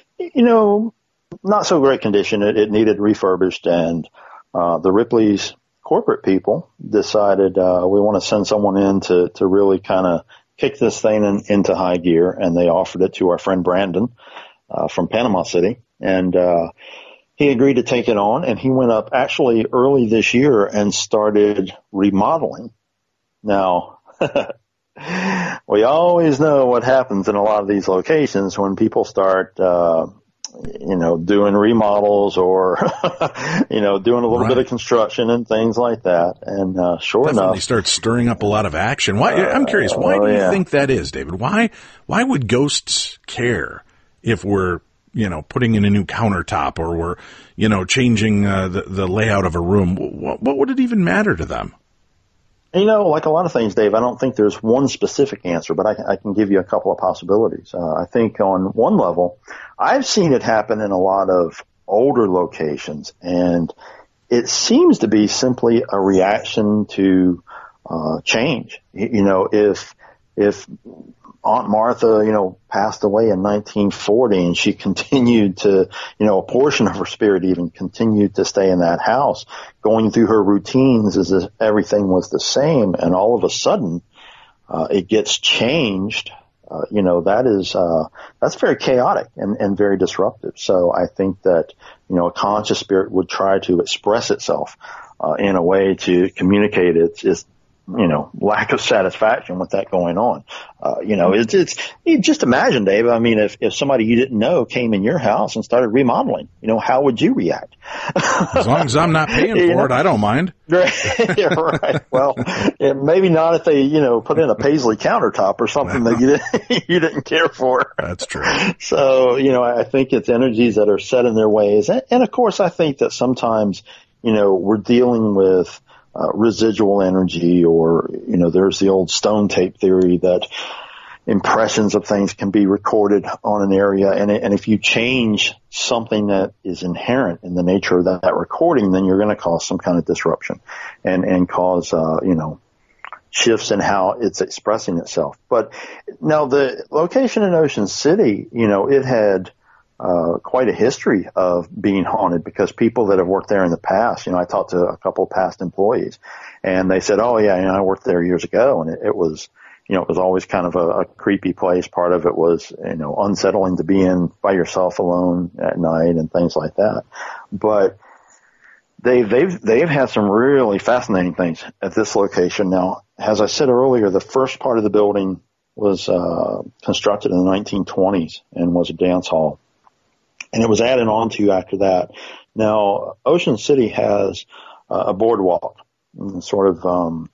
Speaker 4: not so great condition. It needed refurbished, and the Ripley's corporate people decided we want to send someone in to really kind of kick this thing into high gear, and they offered it to our friend Brandon from Panama City, and he agreed to take it on, and he went up actually early this year and started remodeling. Now, we always know what happens in a lot of these locations when people start doing remodels or, doing a little bit of construction and things like that. And enough,
Speaker 3: they start stirring up a lot of action. Why? I'm curious. Why do you think that is, David? Why would ghosts care if we're, putting in a new countertop or we're, changing the layout of a room? What would it even matter to them?
Speaker 4: Like a lot of things, Dave, I don't think there's one specific answer, but I can give you a couple of possibilities. I think on one level, I've seen it happen in a lot of older locations, and it seems to be simply a reaction to change. If Aunt Martha, passed away in 1940 and she continued to, a portion of her spirit even continued to stay in that house, going through her routines as if everything was the same, and all of a sudden, it gets changed. That's very chaotic and very disruptive. So I think that, a conscious spirit would try to express itself, in a way to communicate its lack of satisfaction with that going on. You just imagine, Dave. I mean, if somebody you didn't know came in your house and started remodeling, how would you react?
Speaker 3: As long as I'm not paying for it, I don't mind.
Speaker 4: Yeah, right. Well, maybe not if they, put in a Paisley countertop or something that you didn't care for.
Speaker 3: That's true.
Speaker 4: So, I think it's energies that are set in their ways. And of course, I think that sometimes, we're dealing with residual energy, or, there's the old stone tape theory that impressions of things can be recorded on an area. And if you change something that is inherent in the nature of that recording, then you're going to cause some kind of disruption and cause, shifts in how it's expressing itself. But now the location in Ocean City, it had quite a history of being haunted, because people that have worked there in the past, I talked to a couple of past employees, and they said, oh yeah, I worked there years ago, and it was, it was always kind of a creepy place. Part of it was, unsettling to be in by yourself alone at night and things like that. But they've had some really fascinating things at this location. Now, as I said earlier, the first part of the building was constructed in the 1920s and was a dance hall. And it was added on to after that. Now, Ocean City has a boardwalk, sort of,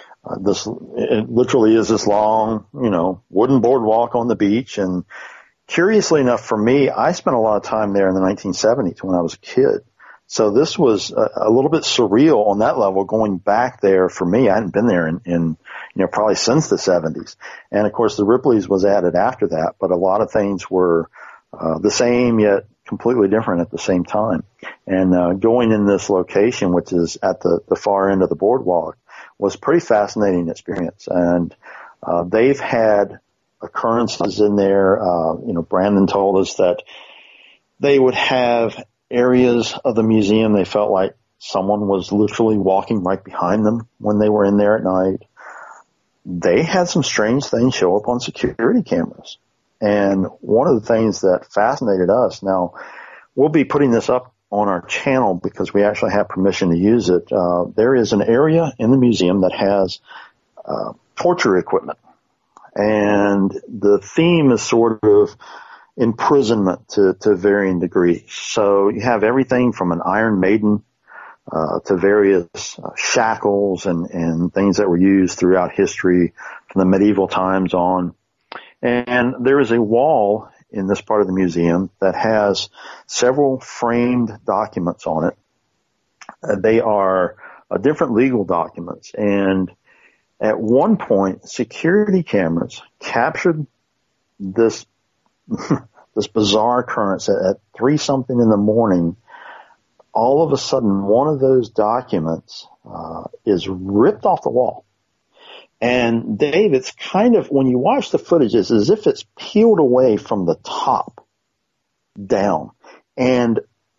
Speaker 4: it literally is this long, wooden boardwalk on the beach. And curiously enough for me, I spent a lot of time there in the 1970s when I was a kid. So this was a little bit surreal on that level, going back there for me. I hadn't been there in probably since the 70s. And of course, the Ripley's was added after that, but a lot of things were the same yet completely different at the same time. And going in this location, which is at the far end of the boardwalk, was a pretty fascinating experience. And they've had occurrences in there. Brandon told us that they would have areas of the museum they felt like someone was literally walking right behind them when they were in there at night. They had some strange things show up on security cameras. And one of the things that fascinated us, now we'll be putting this up on our channel because we actually have permission to use it. There is an area in the museum that has torture equipment. And the theme is sort of imprisonment to varying degrees. So you have everything from an Iron Maiden to various shackles and things that were used throughout history from the medieval times on. And there is a wall in this part of the museum that has several framed documents on it. They are different legal documents. And at one point, security cameras captured this this bizarre occurrence at 3-something in the morning. All of a sudden, one of those documents is ripped off the wall. And Dave, it's kind of, when you watch the footage, it's as if it's peeled away from the top down. And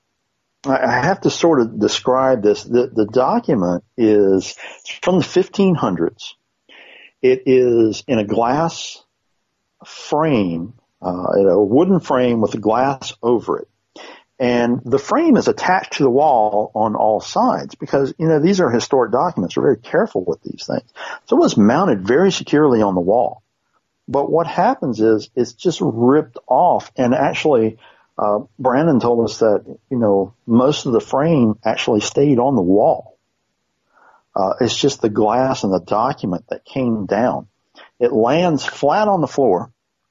Speaker 4: I have to sort of describe this. The document is from the 1500s. It is in a glass frame, a wooden frame with a glass over it. And the frame is attached to the wall on all sides because, these are historic documents. We're very careful with these things. So it was mounted very securely on the wall. But what happens is it's just ripped off. And actually, Brandon told us that, most of the frame actually stayed on the wall. It's just the glass and the document that came down. It lands flat on the floor.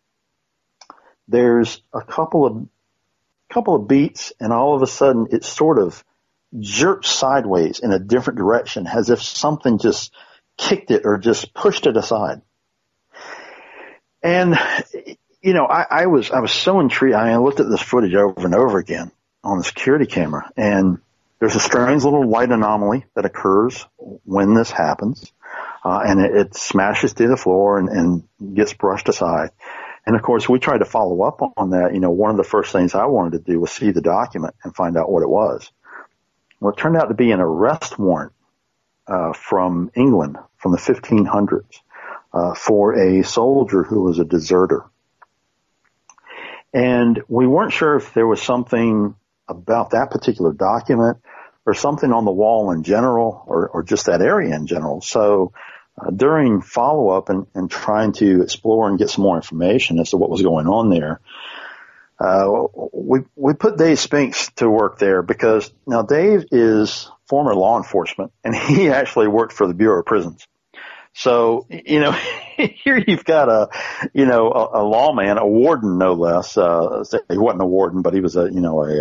Speaker 4: There's a couple of beats, and all of a sudden it sort of jerks sideways in a different direction, as if something just kicked it or just pushed it aside. And, I was so intrigued. I looked at this footage over and over again on the security camera, and there's a strange little light anomaly that occurs when this happens, and it smashes through the floor and gets brushed aside. And of course, we tried to follow up on that. One of the first things I wanted to do was see the document and find out what it was. Well, it turned out to be an arrest warrant from England from the 1500s for a soldier who was a deserter. And we weren't sure if there was something about that particular document or something on the wall in general or just that area in general. So during follow-up and trying to explore and get some more information as to what was going on there, we put Dave Spinks to work there because now Dave is former law enforcement, and he actually worked for the Bureau of Prisons. So, here you've got a lawman, a warden, no less. He wasn't a warden, but he was worked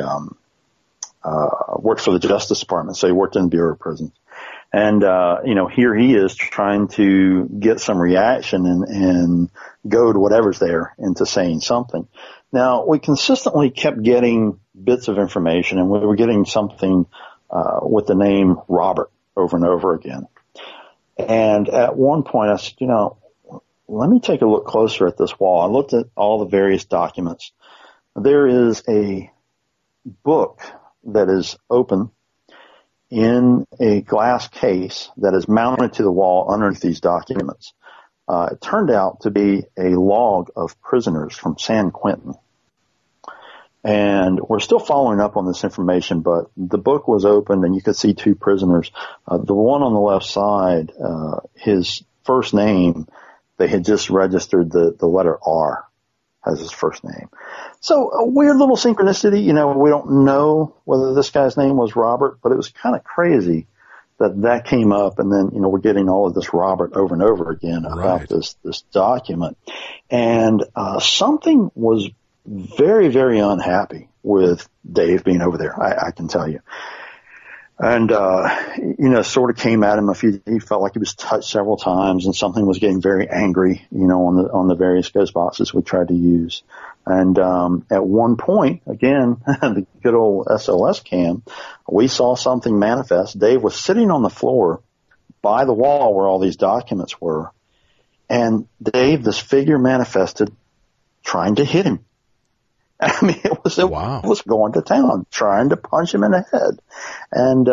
Speaker 4: for the Justice Department. So he worked in the Bureau of Prisons. And, here he is trying to get some reaction and goad whatever's there into saying something. Now, we consistently kept getting bits of information, and we were getting something with the name Robert over and over again. And at one point I said, let me take a look closer at this wall. I looked at all the various documents. There is a book that is open in a glass case that is mounted to the wall underneath these documents. It turned out to be a log of prisoners from San Quentin. And we're still following up on this information, but the book was opened and you could see two prisoners. The one on the left side, his first name, they had just registered the letter R as his first name. So a weird little synchronicity. We don't know whether this guy's name was Robert, but it was kind of crazy that came up. And then, we're getting all of this Robert over and over again about this document. And something was very, very unhappy with Dave being over there, I can tell you. And, sort of came at him he felt like he was touched several times and something was getting very angry, on the various ghost boxes we tried to use. And, at one point, again, the good old SOS cam, we saw something manifest. Dave was sitting on the floor by the wall where all these documents were. And Dave, this figure manifested trying to hit him. I mean, it was going to town, trying to punch him in the head. And,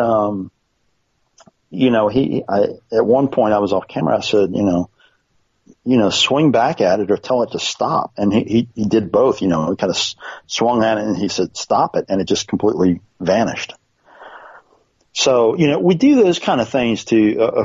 Speaker 4: at one point I was off camera. I said, swing back at it or tell it to stop. And he did both, he kind of swung at it and he said, stop it. And it just completely vanished. So, we do those kind of things to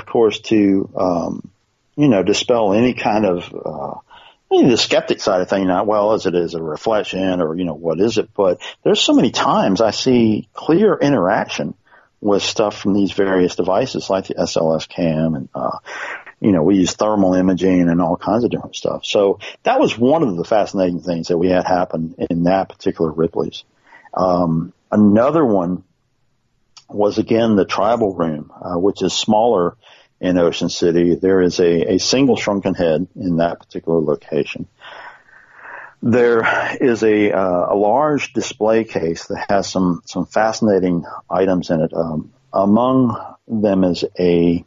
Speaker 4: dispel any kind of, the skeptic side of things, not, well, is it a reflection or, what is it? But there's so many times I see clear interaction with stuff from these various devices like the SLS cam and, we use thermal imaging and all kinds of different stuff. So that was one of the fascinating things that we had happen in that particular Ripley's. Another one was, again, the tribal room, which is smaller in Ocean City. There is a single shrunken head in that particular location. There is a large display case that has some fascinating items in it. Among them is a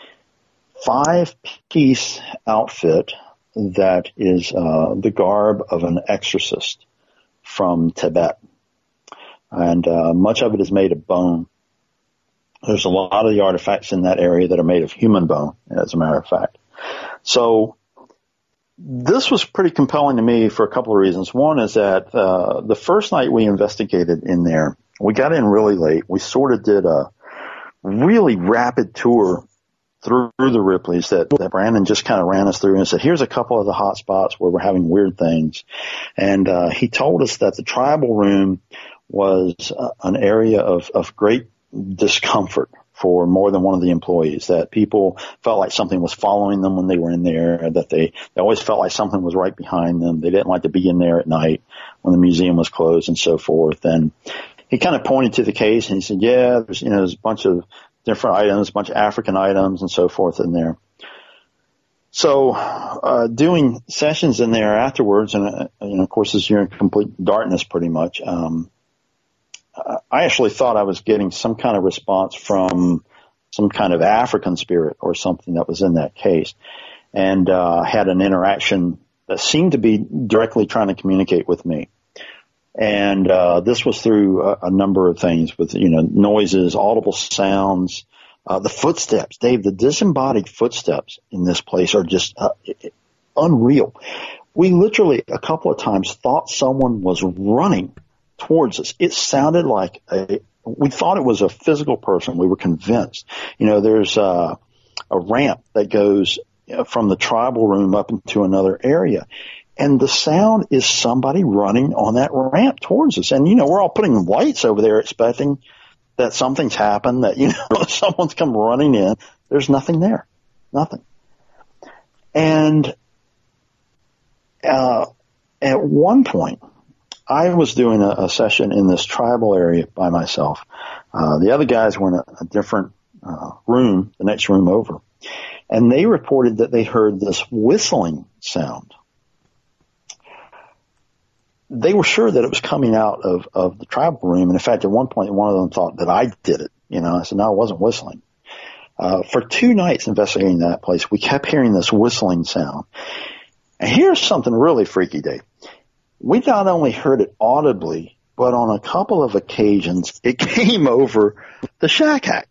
Speaker 4: 5-piece outfit that is the garb of an exorcist from Tibet. And much of it is made of bone. There's a lot of the artifacts in that area that are made of human bone, as a matter of fact. So this was pretty compelling to me for a couple of reasons. One is that the first night we investigated in there, we got in really late. We sort of did a really rapid tour through the Ripley's that Brandon just kind of ran us through and said, here's a couple of the hot spots where we're having weird things. And he told us that the tribal room was an area of great discomfort for more than one of the employees, that people felt like something was following them when they were in there, that they always felt like something was right behind them. They didn't like to be in there at night when the museum was closed and so forth. And he kind of pointed to the case and he said, yeah, there's a bunch of different items, a bunch of African items and so forth in there. So, doing sessions in there afterwards, and of course, as you're in complete darkness pretty much, I actually thought I was getting some kind of response from some kind of African spirit or something that was in that case, and had an interaction that seemed to be directly trying to communicate with me. And this was through a number of things with, noises, audible sounds, the footsteps. Dave, the disembodied footsteps in this place are just unreal. We literally a couple of times thought someone was running towards us. It sounded like we thought it was a physical person. We were convinced. There's a a ramp that goes from the tribal room up into another area. And the sound is somebody running on that ramp towards us. And, we're all putting lights over there expecting that something's happened, that, someone's come running in. There's nothing there. Nothing. And at one point, I was doing a session in this tribal area by myself. The other guys were in a different room, the next room over. And they reported that they heard this whistling sound. They were sure that it was coming out of the tribal room. And in fact, at one point, one of them thought that I did it. I said, no, I wasn't whistling. For 2 nights investigating that place, we kept hearing this whistling sound. And here's something really freaky, Dave. We not only heard it audibly, but on a couple of occasions, it came over the shack hack.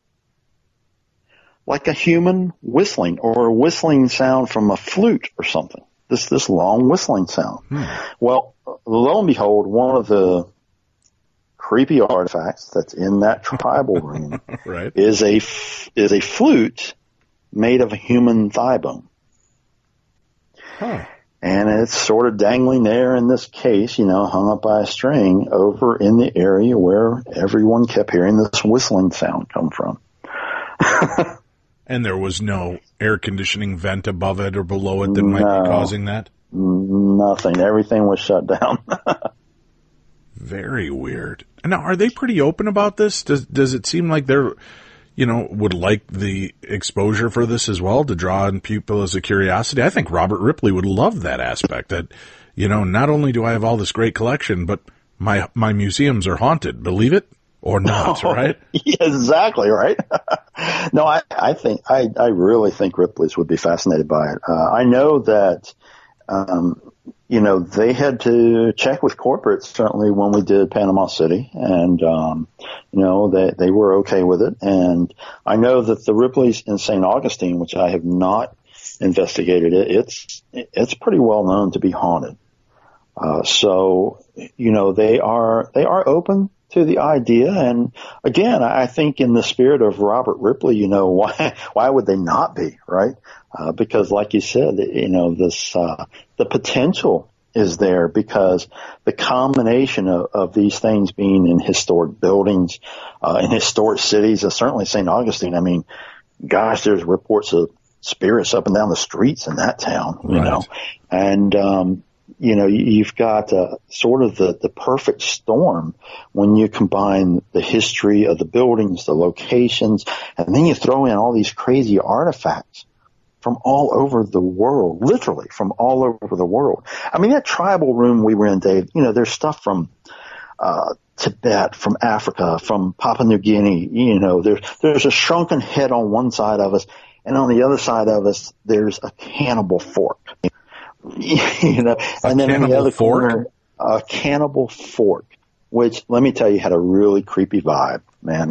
Speaker 4: Like a human whistling, or a whistling sound from a flute or something. This long whistling sound. Well, lo and behold, one of the creepy artifacts that's in that tribal room
Speaker 3: right.
Speaker 4: is a flute made of a human thigh bone.
Speaker 3: Huh.
Speaker 4: And it's sort of dangling there in this case, hung up by a string over in the area where everyone kept hearing this whistling sound come from.
Speaker 3: And there was no air conditioning vent above it or below it that might be causing that?
Speaker 4: Nothing. Everything was shut down.
Speaker 3: Very weird. Now, are they pretty open about this? Does it seem like they're, would like the exposure for this as well, to draw in people as a curiosity? I think Robert Ripley would love that aspect, that, not only do I have all this great collection, but my museums are haunted. Believe it or not, right?
Speaker 4: Yeah, exactly, right? No, I really think Ripley's would be fascinated by it. I know that, they had to check with corporates, certainly when we did Panama City, and, they were okay with it. And I know that the Ripley's in St. Augustine, which I have not investigated it's pretty well known to be haunted. So, they are open to the idea. And again, I think in the spirit of Robert Ripley, why would they not be, right? Because like you said, the potential is there, because the combination of these things being in historic buildings, in historic cities, certainly St. Augustine. I mean, gosh, there's reports of spirits up and down the streets in that town, and, you've got sort of the perfect storm when you combine the history of the buildings, the locations, and then you throw in all these crazy artifacts from all over the world, literally from all over the world. I mean, that tribal room we were in, Dave, there's stuff from Tibet, from Africa, from Papua New Guinea. There's a shrunken head on one side of us, and on the other side of us, there's a cannibal fork. And then in the other corner, a cannibal fork, which, let me tell you, had a really creepy vibe, man.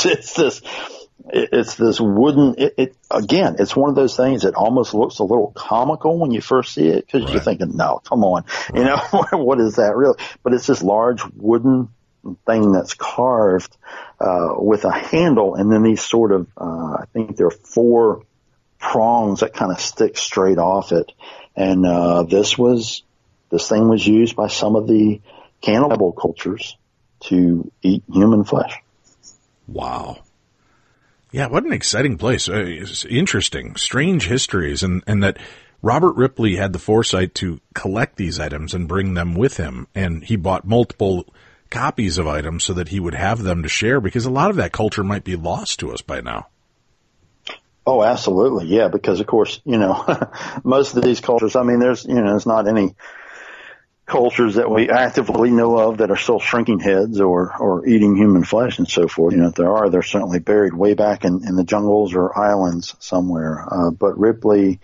Speaker 4: It's this wooden, again, it's one of those things that almost looks a little comical when you first see it, because you're thinking, no, come on, what is that really? But it's this large wooden thing that's carved, with a handle, and then these sort of, I think there are 4 prongs that kind of stick straight off it. And this thing was used by some of the cannibal cultures to eat human flesh.
Speaker 3: Wow. Yeah, what an exciting place. It's interesting, strange histories, and that Robert Ripley had the foresight to collect these items and bring them with him. And he bought multiple copies of items so that he would have them to share, because a lot of that culture might be lost to us by now.
Speaker 4: Oh, absolutely. Yeah. Because of course, most of these cultures, I mean, there's not any cultures that we actively know of that are still shrinking heads or eating human flesh and so forth. If they're certainly buried way back in the jungles or islands somewhere. But Ripley,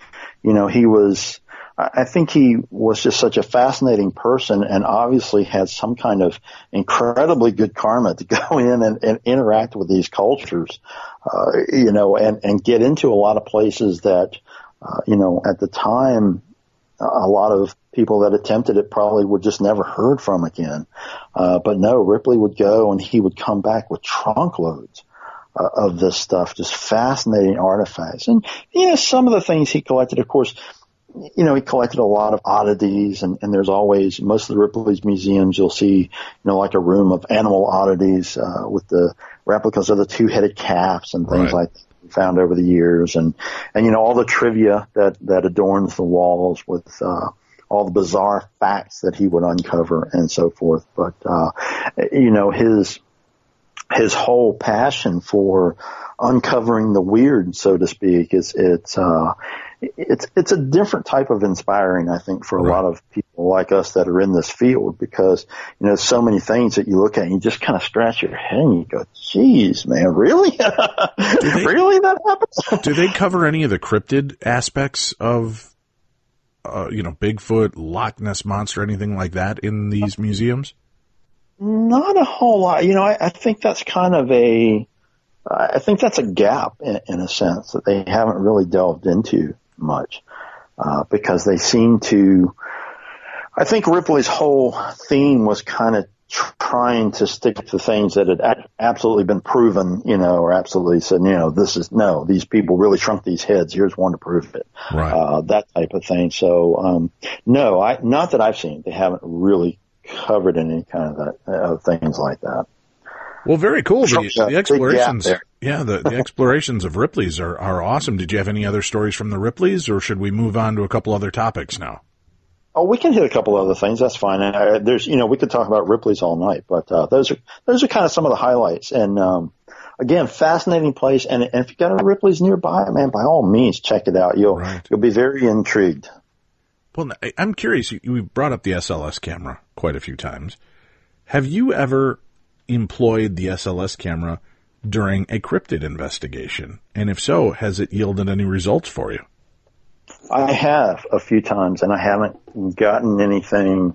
Speaker 4: I think he was just such a fascinating person, and obviously had some kind of incredibly good karma to go in and interact with these cultures, and get into a lot of places that, at the time, a lot of people that attempted it probably were just never heard from again. But no, Ripley would go and he would come back with trunk loads of this stuff, just fascinating artifacts. And, some of the things he collected, of course, he collected a lot of oddities, and there's always, most of the Ripley's museums, you'll see, like a room of animal oddities, with the replicas of the two-headed cats and things like that we found over the years. And, all the trivia that adorns the walls with, all the bizarre facts that he would uncover and so forth. But, his whole passion for uncovering the weird, so to speak, it's a different type of inspiring, I think, for a lot of people like us that are in this field, because, so many things that you look at and you just kind of scratch your head and you go, geez, man, really? Really that happens?
Speaker 3: Do they cover any of the cryptid aspects of, Bigfoot, Loch Ness Monster, anything like that in these museums?
Speaker 4: Not a whole lot. I think that's kind of I think that's a gap in a sense that they haven't really delved into much, because they seem to, I think Ripley's whole theme was kind of trying to stick to things that had absolutely been proven, or absolutely said, these people really shrunk these heads. Here's one to prove it. Right. That type of thing. So, no, not that I've seen. They haven't really covered any kind of things like that.
Speaker 3: Well, very cool. The explorations, the explorations of Ripley's are awesome. Did you have any other stories from the Ripley's, or should we move on to a couple other topics now?
Speaker 4: Oh, we can hit a couple other things. That's fine. And we could talk about Ripley's all night, but those are kind of some of the highlights. And again, fascinating place. And if you got a Ripley's nearby, man, by all means, check it out. You'll be very intrigued.
Speaker 3: Well, I'm curious. You brought up the SLS camera quite a few times. Have you ever employed the SLS camera during a cryptid investigation? And if so, has it yielded any results for you?
Speaker 4: I have a few times, and I haven't gotten anything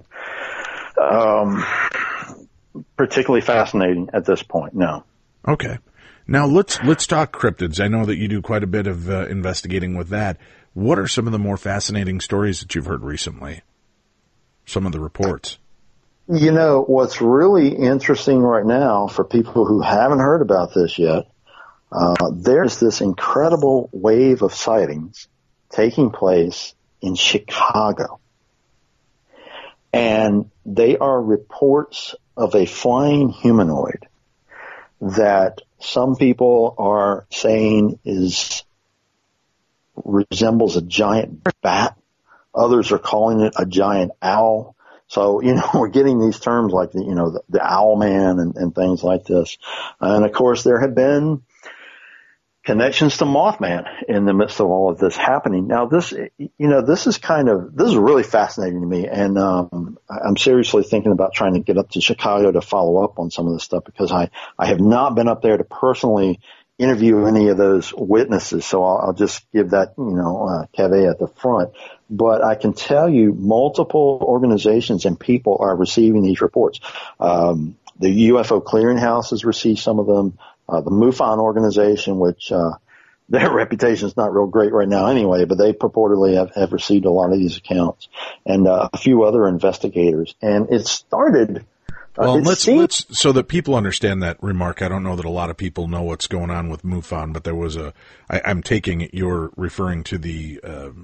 Speaker 4: particularly fascinating at this point. No.
Speaker 3: Okay. Now let's talk cryptids. I know that you do quite a bit of investigating with that. What are some of the more fascinating stories that you've heard recently? Some of the reports.
Speaker 4: What's really interesting right now for people who haven't heard about this yet, there's this incredible wave of sightings taking place in Chicago. And they are reports of a flying humanoid that some people are saying resembles a giant bat. Others are calling it a giant owl. So, we're getting these terms like the owl man and things like this. And of course, there have been connections to Mothman in the midst of all of this happening. Now, this is really fascinating to me. And, I'm seriously thinking about trying to get up to Chicago to follow up on some of this stuff, because I have not been up there to personally interview any of those witnesses. So I'll just give that, caveat at the front. But I can tell you multiple organizations and people are receiving these reports. The UFO Clearinghouse has received some of them. The MUFON organization, which, their reputation is not real great right now anyway, but they purportedly have received a lot of these accounts, and a few other investigators. And it started.
Speaker 3: Well, let's so that people understand that remark. I don't know that a lot of people know what's going on with MUFON, but there was I'm taking it you're referring to the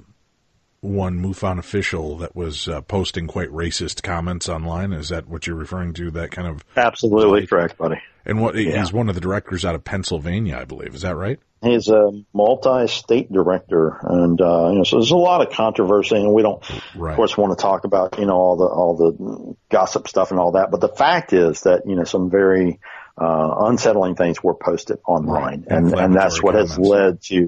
Speaker 3: one MUFON official that was posting quite racist comments online. Is that what you're referring to? That kind of
Speaker 4: absolutely correct, buddy.
Speaker 3: And he's one of the directors out of Pennsylvania, I believe. Is that right?
Speaker 4: He's a multi-state director, and so there's a lot of controversy, and we don't, of course, want to talk about all the gossip stuff and all that. But the fact is that some very unsettling things were posted online, and that's what has led to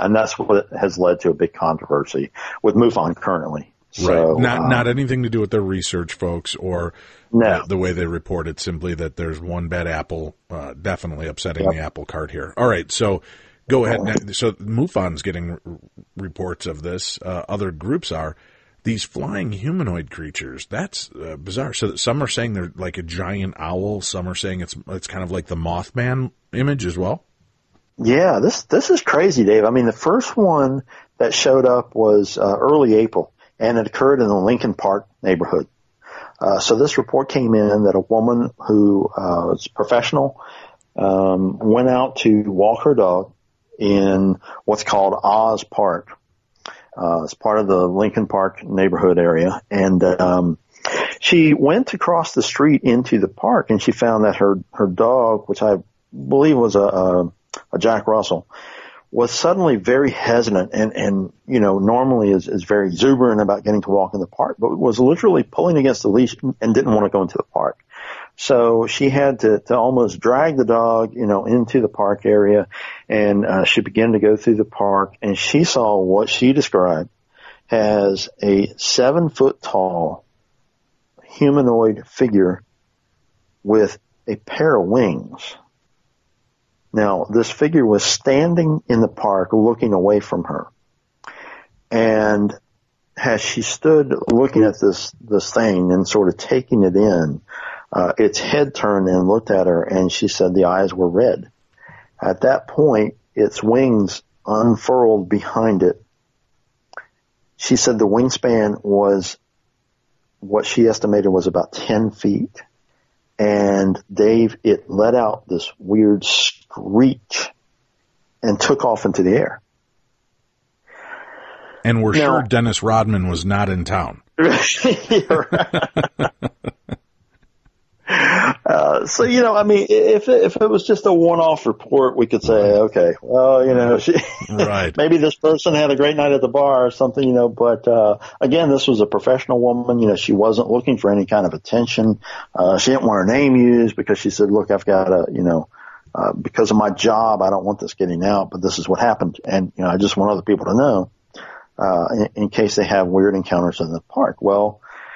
Speaker 4: a big controversy with MUFON currently. So,
Speaker 3: not anything to do with their research, folks, or the way they report it. Simply that there's one bad apple, definitely upsetting the apple cart here. All right, so go ahead. Now, so MUFON's getting reports of this. Other groups are. These flying humanoid creatures, that's bizarre. So some are saying they're like a giant owl. Some are saying it's kind of like the Mothman image as well.
Speaker 4: Yeah, this is crazy, Dave. I mean, the first one that showed up was early April. And it occurred in the Lincoln Park neighborhood. So this report came in that a woman who was professional went out to walk her dog in what's called Oz Park. It's part of the Lincoln Park neighborhood area. And she went across the street into the park, and she found that her dog, which I believe was a Jack Russell, was suddenly very hesitant and normally is very exuberant about getting to walk in the park, but was literally pulling against the leash and didn't want to go into the park. So she had to almost drag the dog, into the park area, and she began to go through the park, and she saw what she described as a 7-foot-tall humanoid figure with a pair of wings. Now, this figure was standing in the park looking away from her. And as she stood looking at this thing and sort of taking it in, its head turned and looked at her, and she said the eyes were red. At that point, its wings unfurled behind it. She said the wingspan was what she estimated was about 10 feet. And Dave, it let out this weird screech and took off into the air.
Speaker 3: And we're sure Dennis Rodman was not in town.
Speaker 4: So, if it was just a one-off report, we could say, okay, well,
Speaker 3: right.
Speaker 4: Maybe this person had a great night at the bar or something, but again, this was a professional woman. She wasn't looking for any kind of attention. She didn't want her name used because she said, look, I've got because of my job, I don't want this getting out, but this is what happened. And, I just want other people to know, in case they have weird encounters in the park. Well,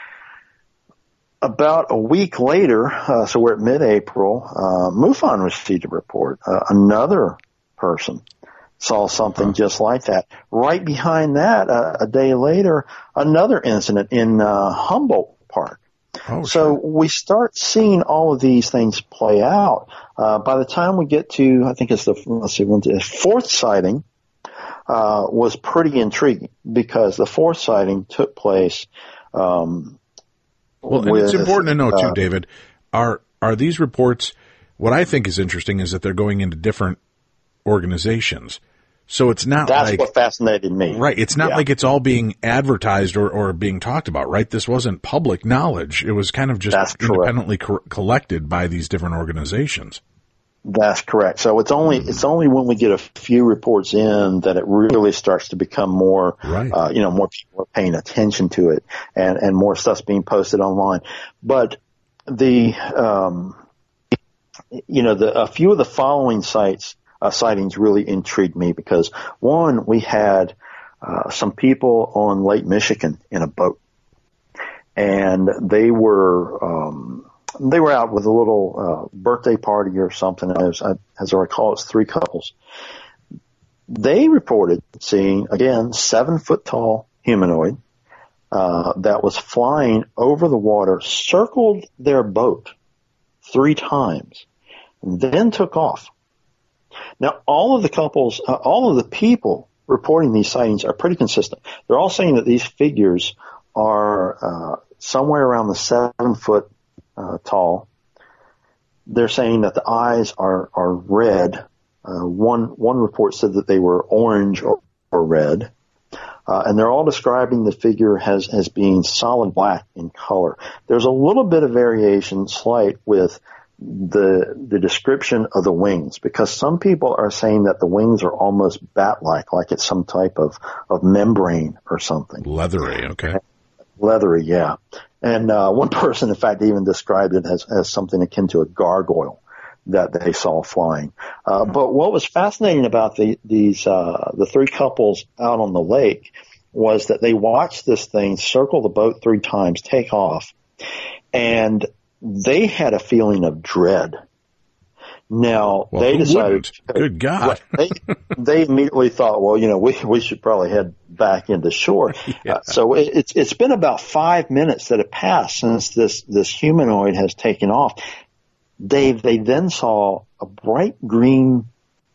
Speaker 4: about a week later, so we're at mid-April, MUFON received a report. Another person saw something just like that. Right behind that, a day later, another incident in Humboldt Park. So we start seeing all of these things play out. By the time we get to, I think it's the fourth sighting, was pretty intriguing because the fourth sighting took place,
Speaker 3: well, and it's important to know, too, David, are these reports, what I think is interesting is that they're going into different organizations. So it's not
Speaker 4: That's what fascinated me.
Speaker 3: Right. It's not like it's all being advertised or being talked about, right? This wasn't public knowledge. It was kind of just independently collected by these different organizations.
Speaker 4: That's correct. So it's only when we get a few reports in that it really starts to become more,
Speaker 3: right.
Speaker 4: More people are paying attention to it and more stuff's being posted online. But a few of the following sightings really intrigued me because one, we had, some people on Lake Michigan in a boat, and they were out with a little birthday party or something. As I recall, it's 3 couples. They reported seeing, again, 7-foot-tall humanoid that was flying over the water, circled their boat 3 times, and then took off. Now, all of the people reporting these sightings are pretty consistent. They're all saying that these figures are somewhere around the 7-foot tall. They're saying that the eyes are red. One report said that they were orange or red. And they're all describing the figure as being solid black in color. There's a little bit of variation, slight, with the description of the wings, because some people are saying that the wings are almost bat-like, like it's some type of membrane or something.
Speaker 3: Leathery, okay.
Speaker 4: Leathery, yeah. And one person, in fact, even described it as something akin to a gargoyle that they saw flying. But what was fascinating about the 3 couples out on the lake was that they watched this thing circle the boat 3 times, take off, and they had a feeling of dread. Now, they decided,
Speaker 3: good God.
Speaker 4: they immediately thought, well, we should probably head back into shore.
Speaker 3: Yeah.
Speaker 4: So it's been about 5 minutes that have passed since this humanoid has taken off. They then saw a bright green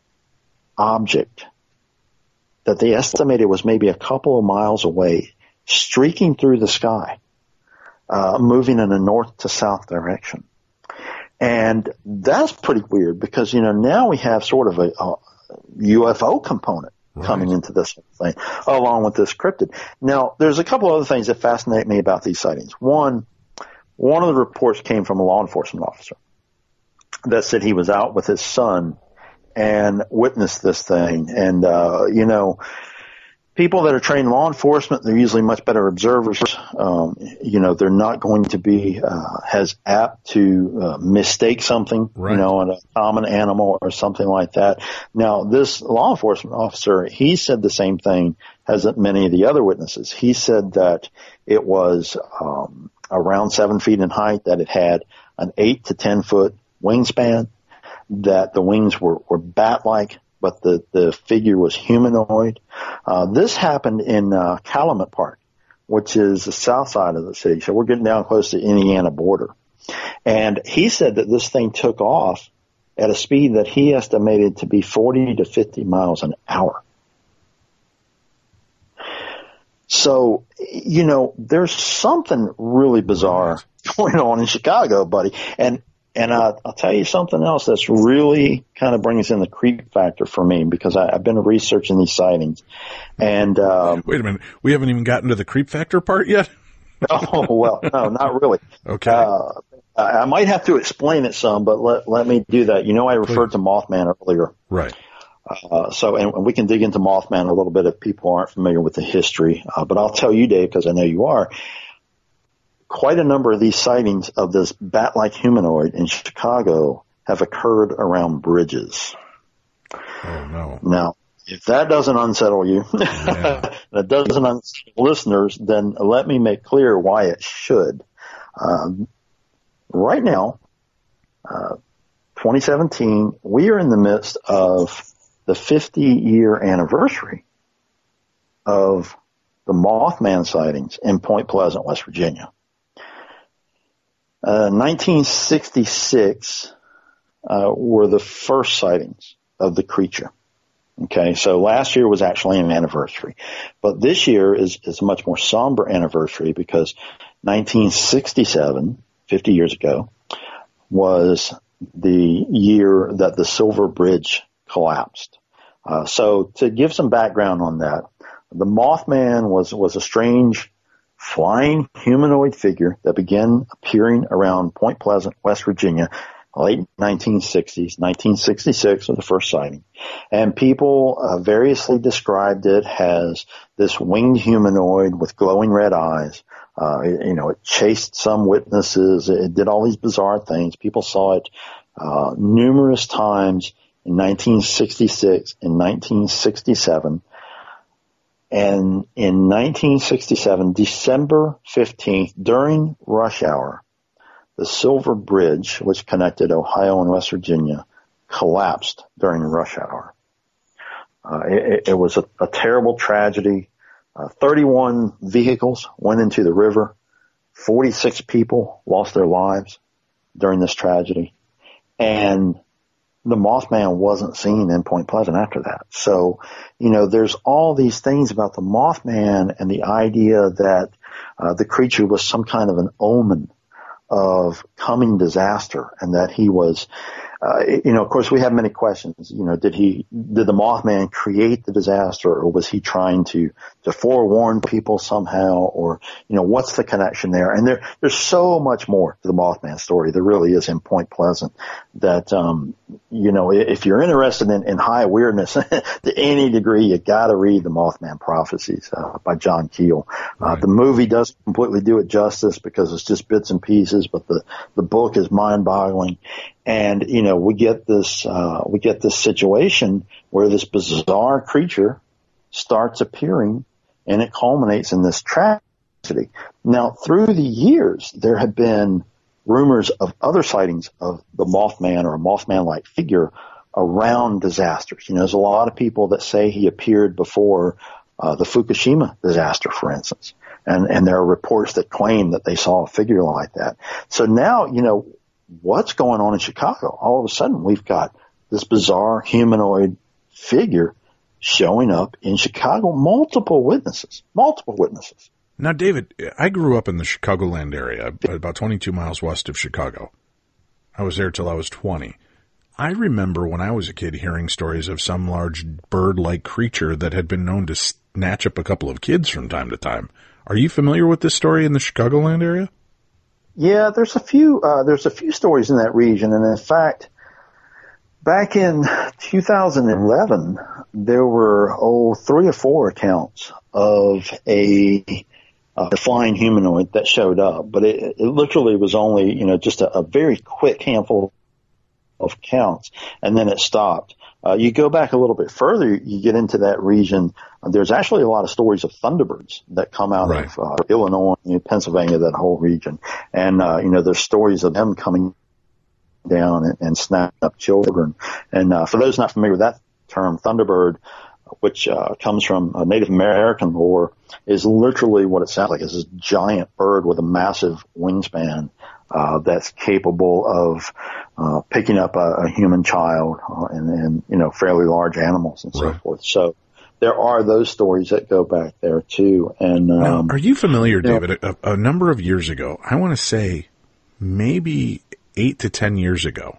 Speaker 4: object that they estimated was maybe a couple of miles away, streaking through the sky, moving in a north to south direction. And that's pretty weird because, now we have sort of a UFO component coming into this thing, along with this cryptid. Now, there's a couple other things that fascinate me about these sightings. One of the reports came from a law enforcement officer that said he was out with his son and witnessed this thing. And, people that are trained in law enforcement, they're usually much better observers. They're not going to be as apt to mistake something, on a common animal or something like that. Now, this law enforcement officer, he said the same thing as many of the other witnesses. He said that it was around 7 feet in height, that it had an 8 to 10 foot wingspan, that the wings were bat-like, but the figure was humanoid. This happened in Calumet Park, which is the south side of the city. So we're getting down close to the Indiana border. And he said that this thing took off at a speed that he estimated to be 40 to 50 miles an hour. So, there's something really bizarre going on in Chicago, buddy. And I'll tell you something else that's really kind of brings in the creep factor for me, because I've been researching these sightings. And
Speaker 3: wait a minute, we haven't even gotten to the creep factor part yet?
Speaker 4: Oh, well, no, not really.
Speaker 3: Okay.
Speaker 4: I might have to explain it some, but let me do that. I referred to Mothman earlier.
Speaker 3: Right.
Speaker 4: And we can dig into Mothman a little bit if people aren't familiar with the history. But I'll tell you, Dave, because I know you are. Quite a number of these sightings of this bat-like humanoid in Chicago have occurred around bridges.
Speaker 3: Oh, no.
Speaker 4: Now, if that doesn't unsettle you, that doesn't unsettle listeners, then let me make clear why it should. Right now, 2017, we are in the midst of the 50-year anniversary of the Mothman sightings in Point Pleasant, West Virginia. 1966 were the first sightings of the creature. Okay, so last year was actually an anniversary, but this year is a much more somber anniversary, because 1967, 50 years ago, was the year that the Silver Bridge collapsed. So to give some background on that, the Mothman was a strange flying humanoid figure that began appearing around Point Pleasant, West Virginia, late 1960s. 1966 was the first sighting. And people variously described it as this winged humanoid with glowing red eyes. It chased some witnesses. It did all these bizarre things. People saw it numerous times in 1966 and 1967. And in 1967, December 15th, during rush hour, the Silver Bridge, which connected Ohio and West Virginia, collapsed during rush hour. It was a terrible tragedy. 31 vehicles went into the river. 46 people lost their lives during this tragedy. And the Mothman wasn't seen in Point Pleasant after that. So, there's all these things about the Mothman and the idea that the creature was some kind of an omen of coming disaster, and that he was, of course we have many questions. Did the Mothman create the disaster, or was he trying to forewarn people somehow, or, what's the connection there? And there's so much more to the Mothman story. There really is in Point Pleasant that, if you're interested in high weirdness to any degree, you gotta read the Mothman Prophecies, by John Keel. Right. The movie doesn't completely do it justice because it's just bits and pieces, but the book is mind-boggling. And, we get this situation where this bizarre creature starts appearing, and it culminates in this tragedy. Now, through the years, there have been rumors of other sightings of the Mothman or a Mothman-like figure around disasters. There's a lot of people that say he appeared before the Fukushima disaster, for instance. And there are reports that claim that they saw a figure like that. So now, what's going on in Chicago? All of a sudden, we've got this bizarre humanoid figure showing up in Chicago. Multiple witnesses.
Speaker 3: Now, David, I grew up in the Chicagoland area, about 22 miles west of Chicago. I was there till I was 20. I remember when I was a kid hearing stories of some large bird-like creature that had been known to snatch up a couple of kids from time to time. Are you familiar with this story in the Chicagoland area?
Speaker 4: Yeah, there's a few stories in that region, and in fact, back in 2011, there were 3 or 4 accounts of a flying humanoid that showed up, but it literally was only, just a very quick handful of counts, and then it stopped. You go back a little bit further, you get into that region, there's actually a lot of stories of thunderbirds that come out of Illinois, Pennsylvania, that whole region. And, there's stories of them coming down and snapping up children. And for those not familiar with that term, thunderbird, which comes from Native American lore, is literally what it sounds like. It's this giant bird with a massive wingspan that's capable of picking up a human child and fairly large animals and so forth. So there are those stories that go back there too. And
Speaker 3: now, are you familiar, David? A number of years ago, I want to say maybe 8 to 10 years ago,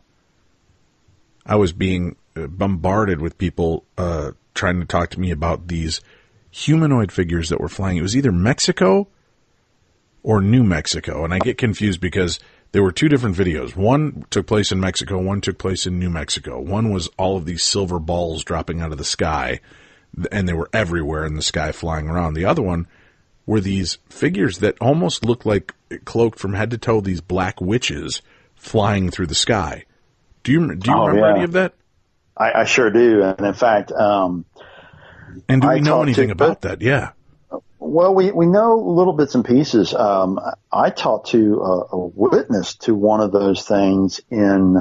Speaker 3: I was being bombarded with people trying to talk to me about these humanoid figures that were flying. It was either Mexico or New Mexico, and I get confused because there were 2 different videos. One took place in Mexico, one took place in New Mexico. One was all of these silver balls dropping out of the sky, and they were everywhere in the sky flying around. The other one were these figures that almost looked like cloaked from head to toe, these black witches flying through the sky. Do you remember any of that?
Speaker 4: I sure do. And in fact,
Speaker 3: and do we know anything about that? Yeah.
Speaker 4: Well, we know little bits and pieces. I talked to a witness to one of those things in,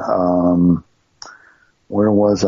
Speaker 4: where was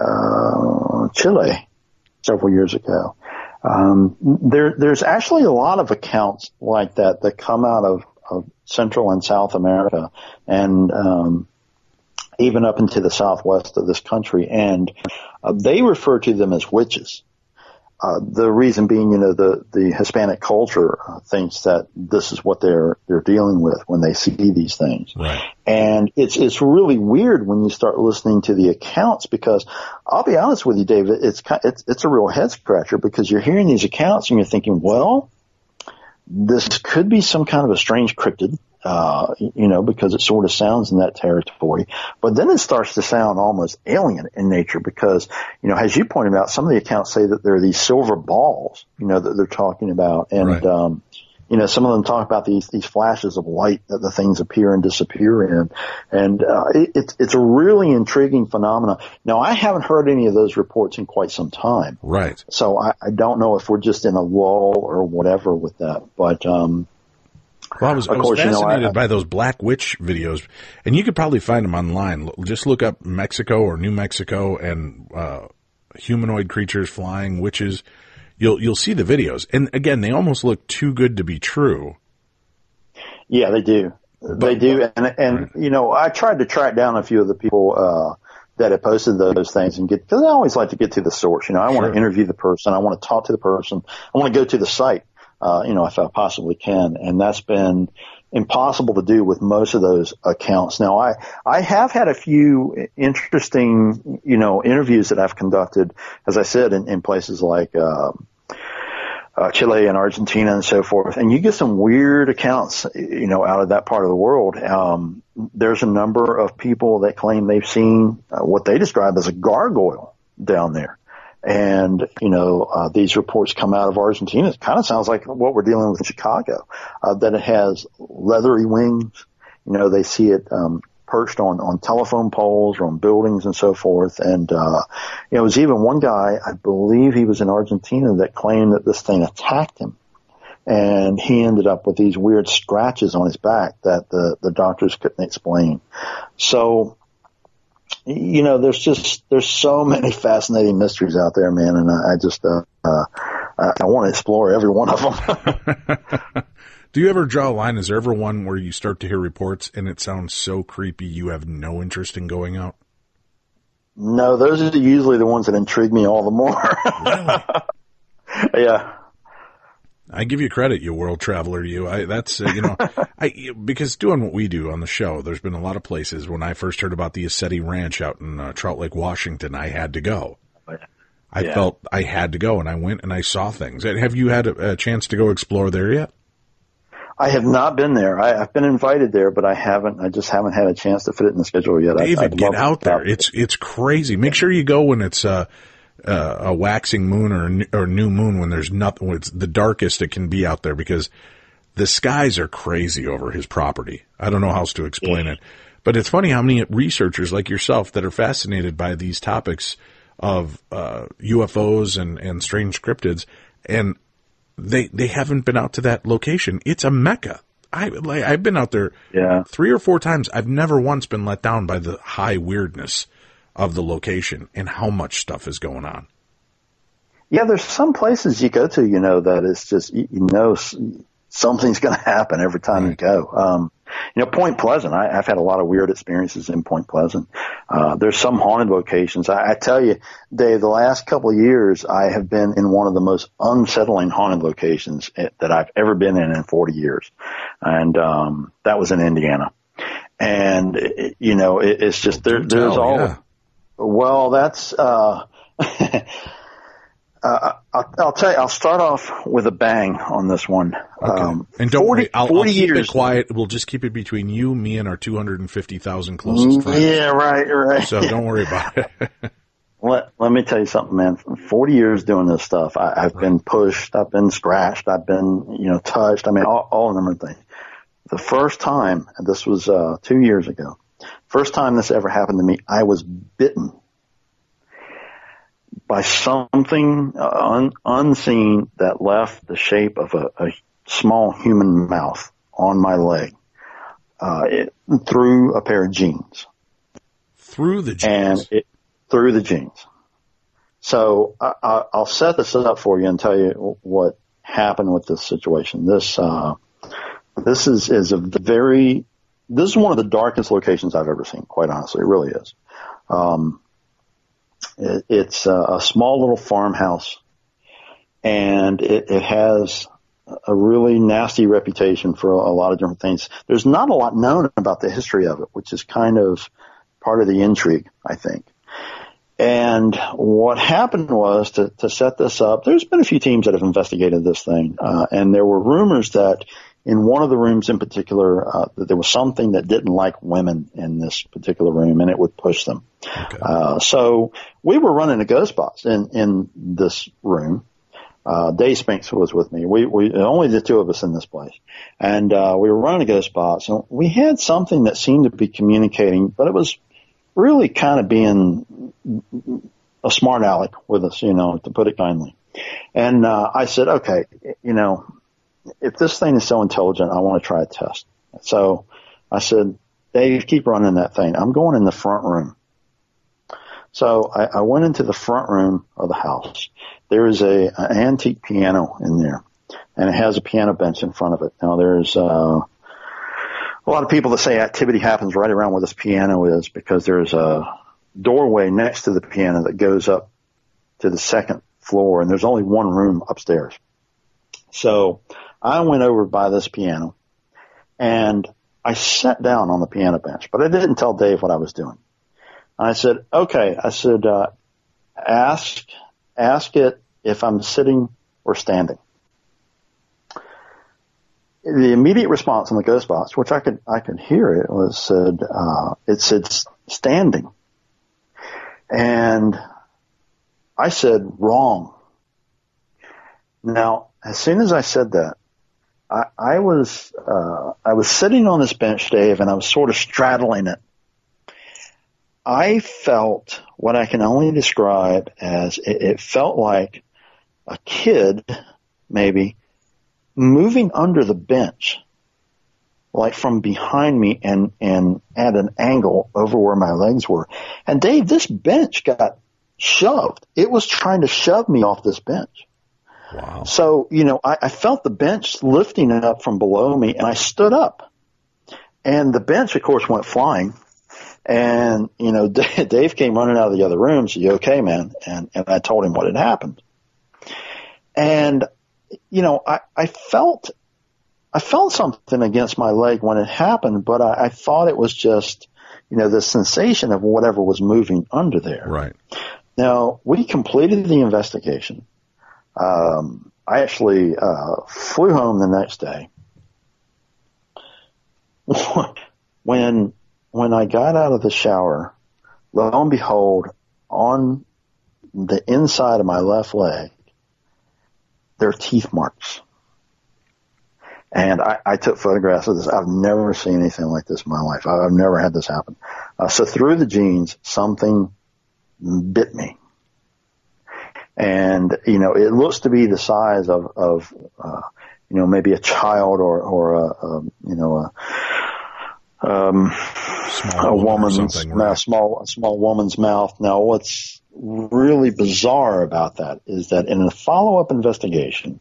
Speaker 4: I? Chile several years ago. There's actually a lot of accounts like that come out of Central and South America and, even up into the southwest of this country. And, they refer to them as witches. The reason being, the Hispanic culture thinks that this is what they're dealing with when they see these things.
Speaker 3: Right.
Speaker 4: And it's really weird when you start listening to the accounts, because I'll be honest with you, David, it's a real head scratcher, because you're hearing these accounts and you're thinking, well, this could be some kind of a strange cryptid, because it sort of sounds in that territory. But then it starts to sound almost alien in nature because, as you pointed out, some of the accounts say that there are these silver balls, that they're talking about. And, right. Some of them talk about these flashes of light that the things appear and disappear in. And, it's a really intriguing phenomenon. Now, I haven't heard any of those reports in quite some time.
Speaker 3: Right.
Speaker 4: So I don't know if we're just in a lull or whatever with that. But,
Speaker 3: well, I was fascinated by those Black Witch videos, and you could probably find them online. Just look up Mexico or New Mexico and humanoid creatures flying, witches. You'll see the videos, and again, they almost look too good to be true. Yeah, they do. They do, and right. I tried to track down a few of the people that had posted those things and because I always like to get to the source. I want to interview the person, I want to talk to the person, I want to go to the site. If I possibly can. And that's been impossible to do with most of those accounts. Now, I have had a few interesting, interviews that I've conducted, as I said, in places like, Chile and Argentina and so forth. And you get some weird accounts, out of that part of the world. There's a number of people that claim they've seen what they describe as a gargoyle down there. And, these reports come out of Argentina. It kind of sounds like what we're dealing with in Chicago, that it has leathery wings. They see it, perched on telephone poles or on buildings and so forth. And, it was even one guy, I believe he was in Argentina, that claimed that this thing attacked him. And he ended up with these weird scratches on his back that the doctors couldn't explain. So, there's so many fascinating mysteries out there, man. And I want to explore every one of them. Do you ever draw a line? Is there ever one where you start to hear reports and it sounds so creepy you have no interest in going out?
Speaker 4: No, those are usually the ones that intrigue me all the more.
Speaker 3: Really?
Speaker 4: Yeah.
Speaker 3: I give you credit, you world traveler. Because doing what we do on the show, there's been a lot of places. When I first heard about the Assetti Ranch out in Trout Lake, Washington, I had to go. I felt I had to go, and I went and I saw things. Have you had a chance to go explore there yet?
Speaker 4: I have not been there. I've been invited there, but I just haven't had a chance to fit it in the schedule yet.
Speaker 3: David, get out there. It's crazy. Make sure you go when it's a waxing moon or new moon, when there's nothing, when it's the darkest it can be out there, because the skies are crazy over his property. I don't know how else to explain it, but it's funny how many researchers like yourself that are fascinated by these topics of UFOs and strange cryptids, and they haven't been out to that location. It's a mecca. I've been out there 3 or 4 times. I've never once been let down by the high weirdness of the location and how much stuff is going on.
Speaker 4: Yeah, there's some places you go to, that it's just, something's going to happen every time you go. Point Pleasant, I've had a lot of weird experiences in Point Pleasant. There's some haunted locations. I tell you, Dave, the last couple of years, I have been in one of the most unsettling haunted locations that I've ever been in 40 years. And that was in Indiana. And, it's just, there's all... Yeah. Well, that's, I'll tell you, I'll start off with a bang on this one.
Speaker 3: Okay. And don't worry, I'll keep it quiet. We'll just keep it between you, me, and our 250,000 closest friends.
Speaker 4: Yeah, right.
Speaker 3: So don't worry about it.
Speaker 4: Let me tell you something, man. 40 years doing this stuff, I've been pushed, I've been scratched, I've been, touched. I mean, all the number of things. The first time, and this was 2 years ago, first time this ever happened to me, I was bitten by something unseen that left the shape of a small human mouth on my leg through a pair of jeans.
Speaker 3: Through the jeans?
Speaker 4: Through the jeans. So I'll set this up for you and tell you what happened with this situation. This is one of the darkest locations I've ever seen, quite honestly. It really is. It's a small little farmhouse, and it has a really nasty reputation for a lot of different things. There's not a lot known about the history of it, which is kind of part of the intrigue, I think. And what happened was, to set this up, there's been a few teams that have investigated this thing, and there were rumors that in one of the rooms in particular, that there was something that didn't like women in this particular room, and it would push them. Okay. So we were running a ghost box in this room. Dave Spinks was with me. We only the two of us in this place, and we were running a ghost box, and we had something that seemed to be communicating, but it was really kind of being a smart aleck with us, to put it kindly. And I said, okay, if this thing is so intelligent, I want to try a test. So I said, Dave, keep running that thing. I'm going in the front room. So I went into the front room of the house. There is an antique piano in there, and it has a piano bench in front of it. Now, there's a lot of people that say activity happens right around where this piano is, because there's a doorway next to the piano that goes up to the second floor, and there's only one room upstairs. So I went over by this piano, and I sat down on the piano bench, but I didn't tell Dave what I was doing. I said, okay, ask it if I'm sitting or standing. The immediate response on the ghost box, which I could hear it, it said standing. And I said, wrong. Now, as soon as I said that, I was sitting on this bench, Dave, and I was sort of straddling it. I felt what I can only describe as it felt like a kid, maybe, moving under the bench, like from behind me and at an angle over where my legs were. And Dave, this bench got shoved. It was trying to shove me off this bench.
Speaker 3: Wow.
Speaker 4: So, I felt the bench lifting up from below me, and I stood up. And the bench, of course, went flying. And, Dave came running out of the other room. So, you okay, man? And I told him what had happened. And I felt something against my leg when it happened, but I thought it was just, the sensation of whatever was moving under there.
Speaker 3: Right.
Speaker 4: Now, we completed the investigation. I actually flew home the next day. When I got out of the shower, lo and behold, on the inside of my left leg, there are teeth marks. And I took photographs of this. I've never seen anything like this in my life. I've never had this happen. So through the jeans, something bit me. And, it looks to be the size of maybe a child or a woman's, right? small woman's mouth. Now, what's really bizarre about that is that in a follow-up investigation,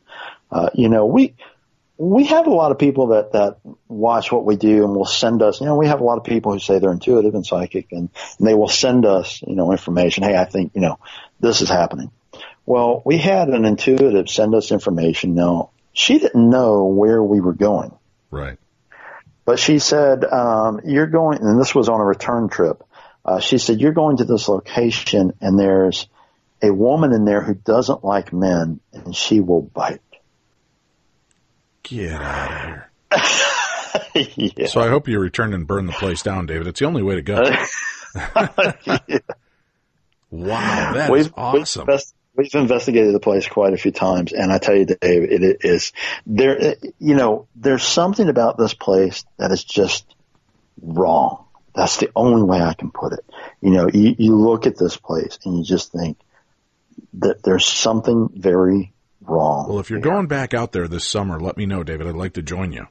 Speaker 4: we have a lot of people that watch what we do and will send us, we have a lot of people who say they're intuitive and psychic and they will send us, information. Hey, I think, this is happening. Well, we had an intuitive send us information. Now, she didn't know where we were going.
Speaker 3: Right.
Speaker 4: But she said, you're going, and this was on a return trip. She said, you're going to this location and there's a woman in there who doesn't like men and she will bite.
Speaker 3: Get out of here. Yeah. So I hope you return and burn the place down, David. It's the only way to go.
Speaker 4: Yeah.
Speaker 3: Wow, that is awesome.
Speaker 4: We've investigated the place quite a few times, and I tell you, Dave, it is there. There's something about this place that is just wrong. That's the only way I can put it. You look at this place and you just think that there's something very wrong.
Speaker 3: Well, if you're going back out there this summer, let me know, David. I'd like to join you.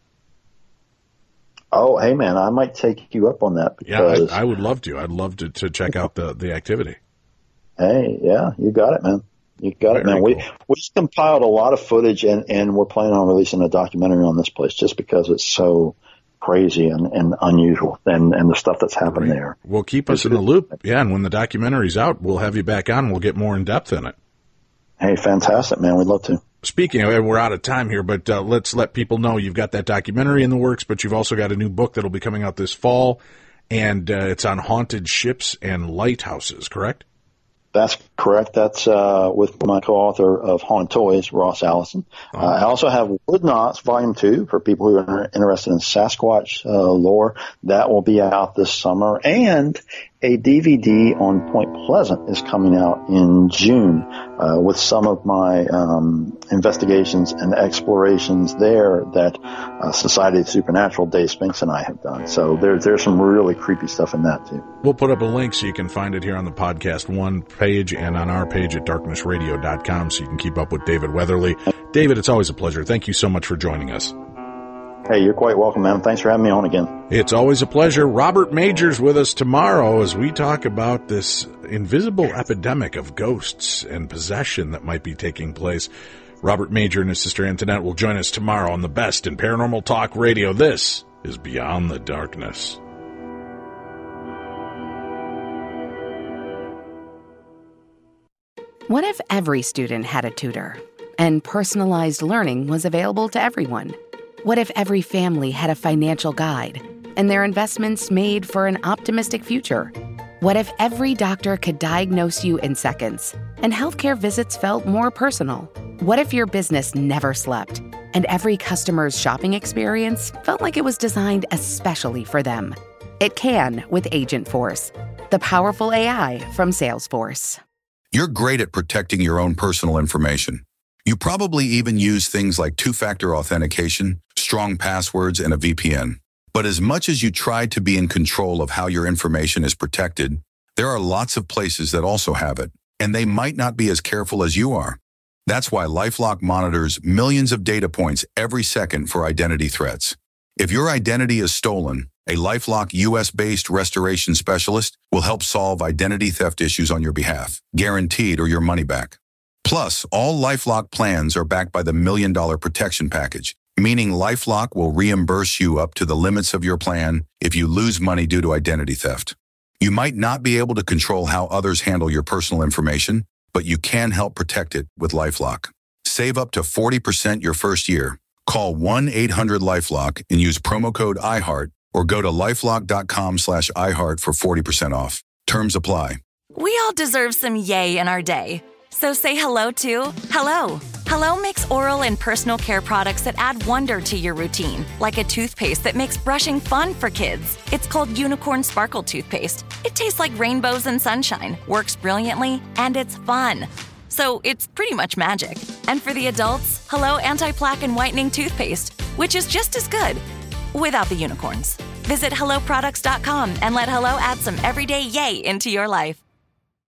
Speaker 4: Oh, hey, man, I might take you up on that. Because,
Speaker 3: I would love to. I'd love to check out the activity.
Speaker 4: Hey, yeah, you got it, man. You got it, man.
Speaker 3: Cool.
Speaker 4: We compiled a lot of footage, and we're planning on releasing a documentary on this place just because it's so crazy and unusual, and the stuff that's happened there.
Speaker 3: Well, keep us in the loop. Yeah, and when the documentary's out, we'll have you back on and we'll get more in depth in it.
Speaker 4: Hey, fantastic, man. We'd love to.
Speaker 3: Speaking of, we're out of time here, but let's let people know you've got that documentary in the works, but you've also got a new book that'll be coming out this fall, and it's on haunted ships and lighthouses, correct?
Speaker 4: That's correct. That's with my co-author of Haunted Toys, Ross Allison. I also have Wood Knots Volume 2 for people who are interested in Sasquatch lore. That will be out this summer. And a DVD on Point Pleasant is coming out in June with some of my investigations and explorations there that Society of Supernatural, Dave Spinks, and I have done. So there's some really creepy stuff in that, too.
Speaker 3: We'll put up a link so you can find it here on the Podcast One page and on our page at darknessradio.com so you can keep up with David Weatherly. David, it's always a pleasure. Thank you so much for joining us.
Speaker 4: Hey, you're quite welcome, man. Thanks for having me on again.
Speaker 3: It's always a pleasure. Robert Major's with us tomorrow as we talk about this invisible epidemic of ghosts and possession that might be taking place. Robert Major and his sister Antoinette will join us tomorrow on the best in paranormal talk radio. This is Beyond the Darkness.
Speaker 6: What if every student had a tutor and personalized learning was available to everyone? What if every family had a financial guide and their investments made for an optimistic future? What if every doctor could diagnose you in seconds and healthcare visits felt more personal? What if your business never slept and every customer's shopping experience felt like it was designed especially for them? It can with Agentforce, the powerful AI from Salesforce.
Speaker 7: You're great at protecting your own personal information. You probably even use things like two-factor authentication, strong passwords, and a VPN. But as much as you try to be in control of how your information is protected, there are lots of places that also have it, and they might not be as careful as you are. That's why LifeLock monitors millions of data points every second for identity threats. If your identity is stolen, a LifeLock US-based restoration specialist will help solve identity theft issues on your behalf, guaranteed or your money back. Plus, all LifeLock plans are backed by the $1 Million Protection Package, meaning LifeLock will reimburse you up to the limits of your plan if you lose money due to identity theft. You might not be able to control how others handle your personal information, but you can help protect it with LifeLock. save up to 40% your first year. Call 1-800-LifeLock and use promo code IHEART or go to LifeLock.com/iHeart for 40% off. Terms apply.
Speaker 8: We all deserve some yay in our day. So say hello to Hello. Hello makes oral and personal care products that add wonder to your routine, like a toothpaste that makes brushing fun for kids. It's called Unicorn Sparkle Toothpaste. It tastes like rainbows and sunshine, works brilliantly, and it's fun. So it's pretty much magic. And for the adults, Hello Anti-Plaque and Whitening Toothpaste, which is just as good, without the unicorns. Visit HelloProducts.com and let Hello add some everyday yay into your life.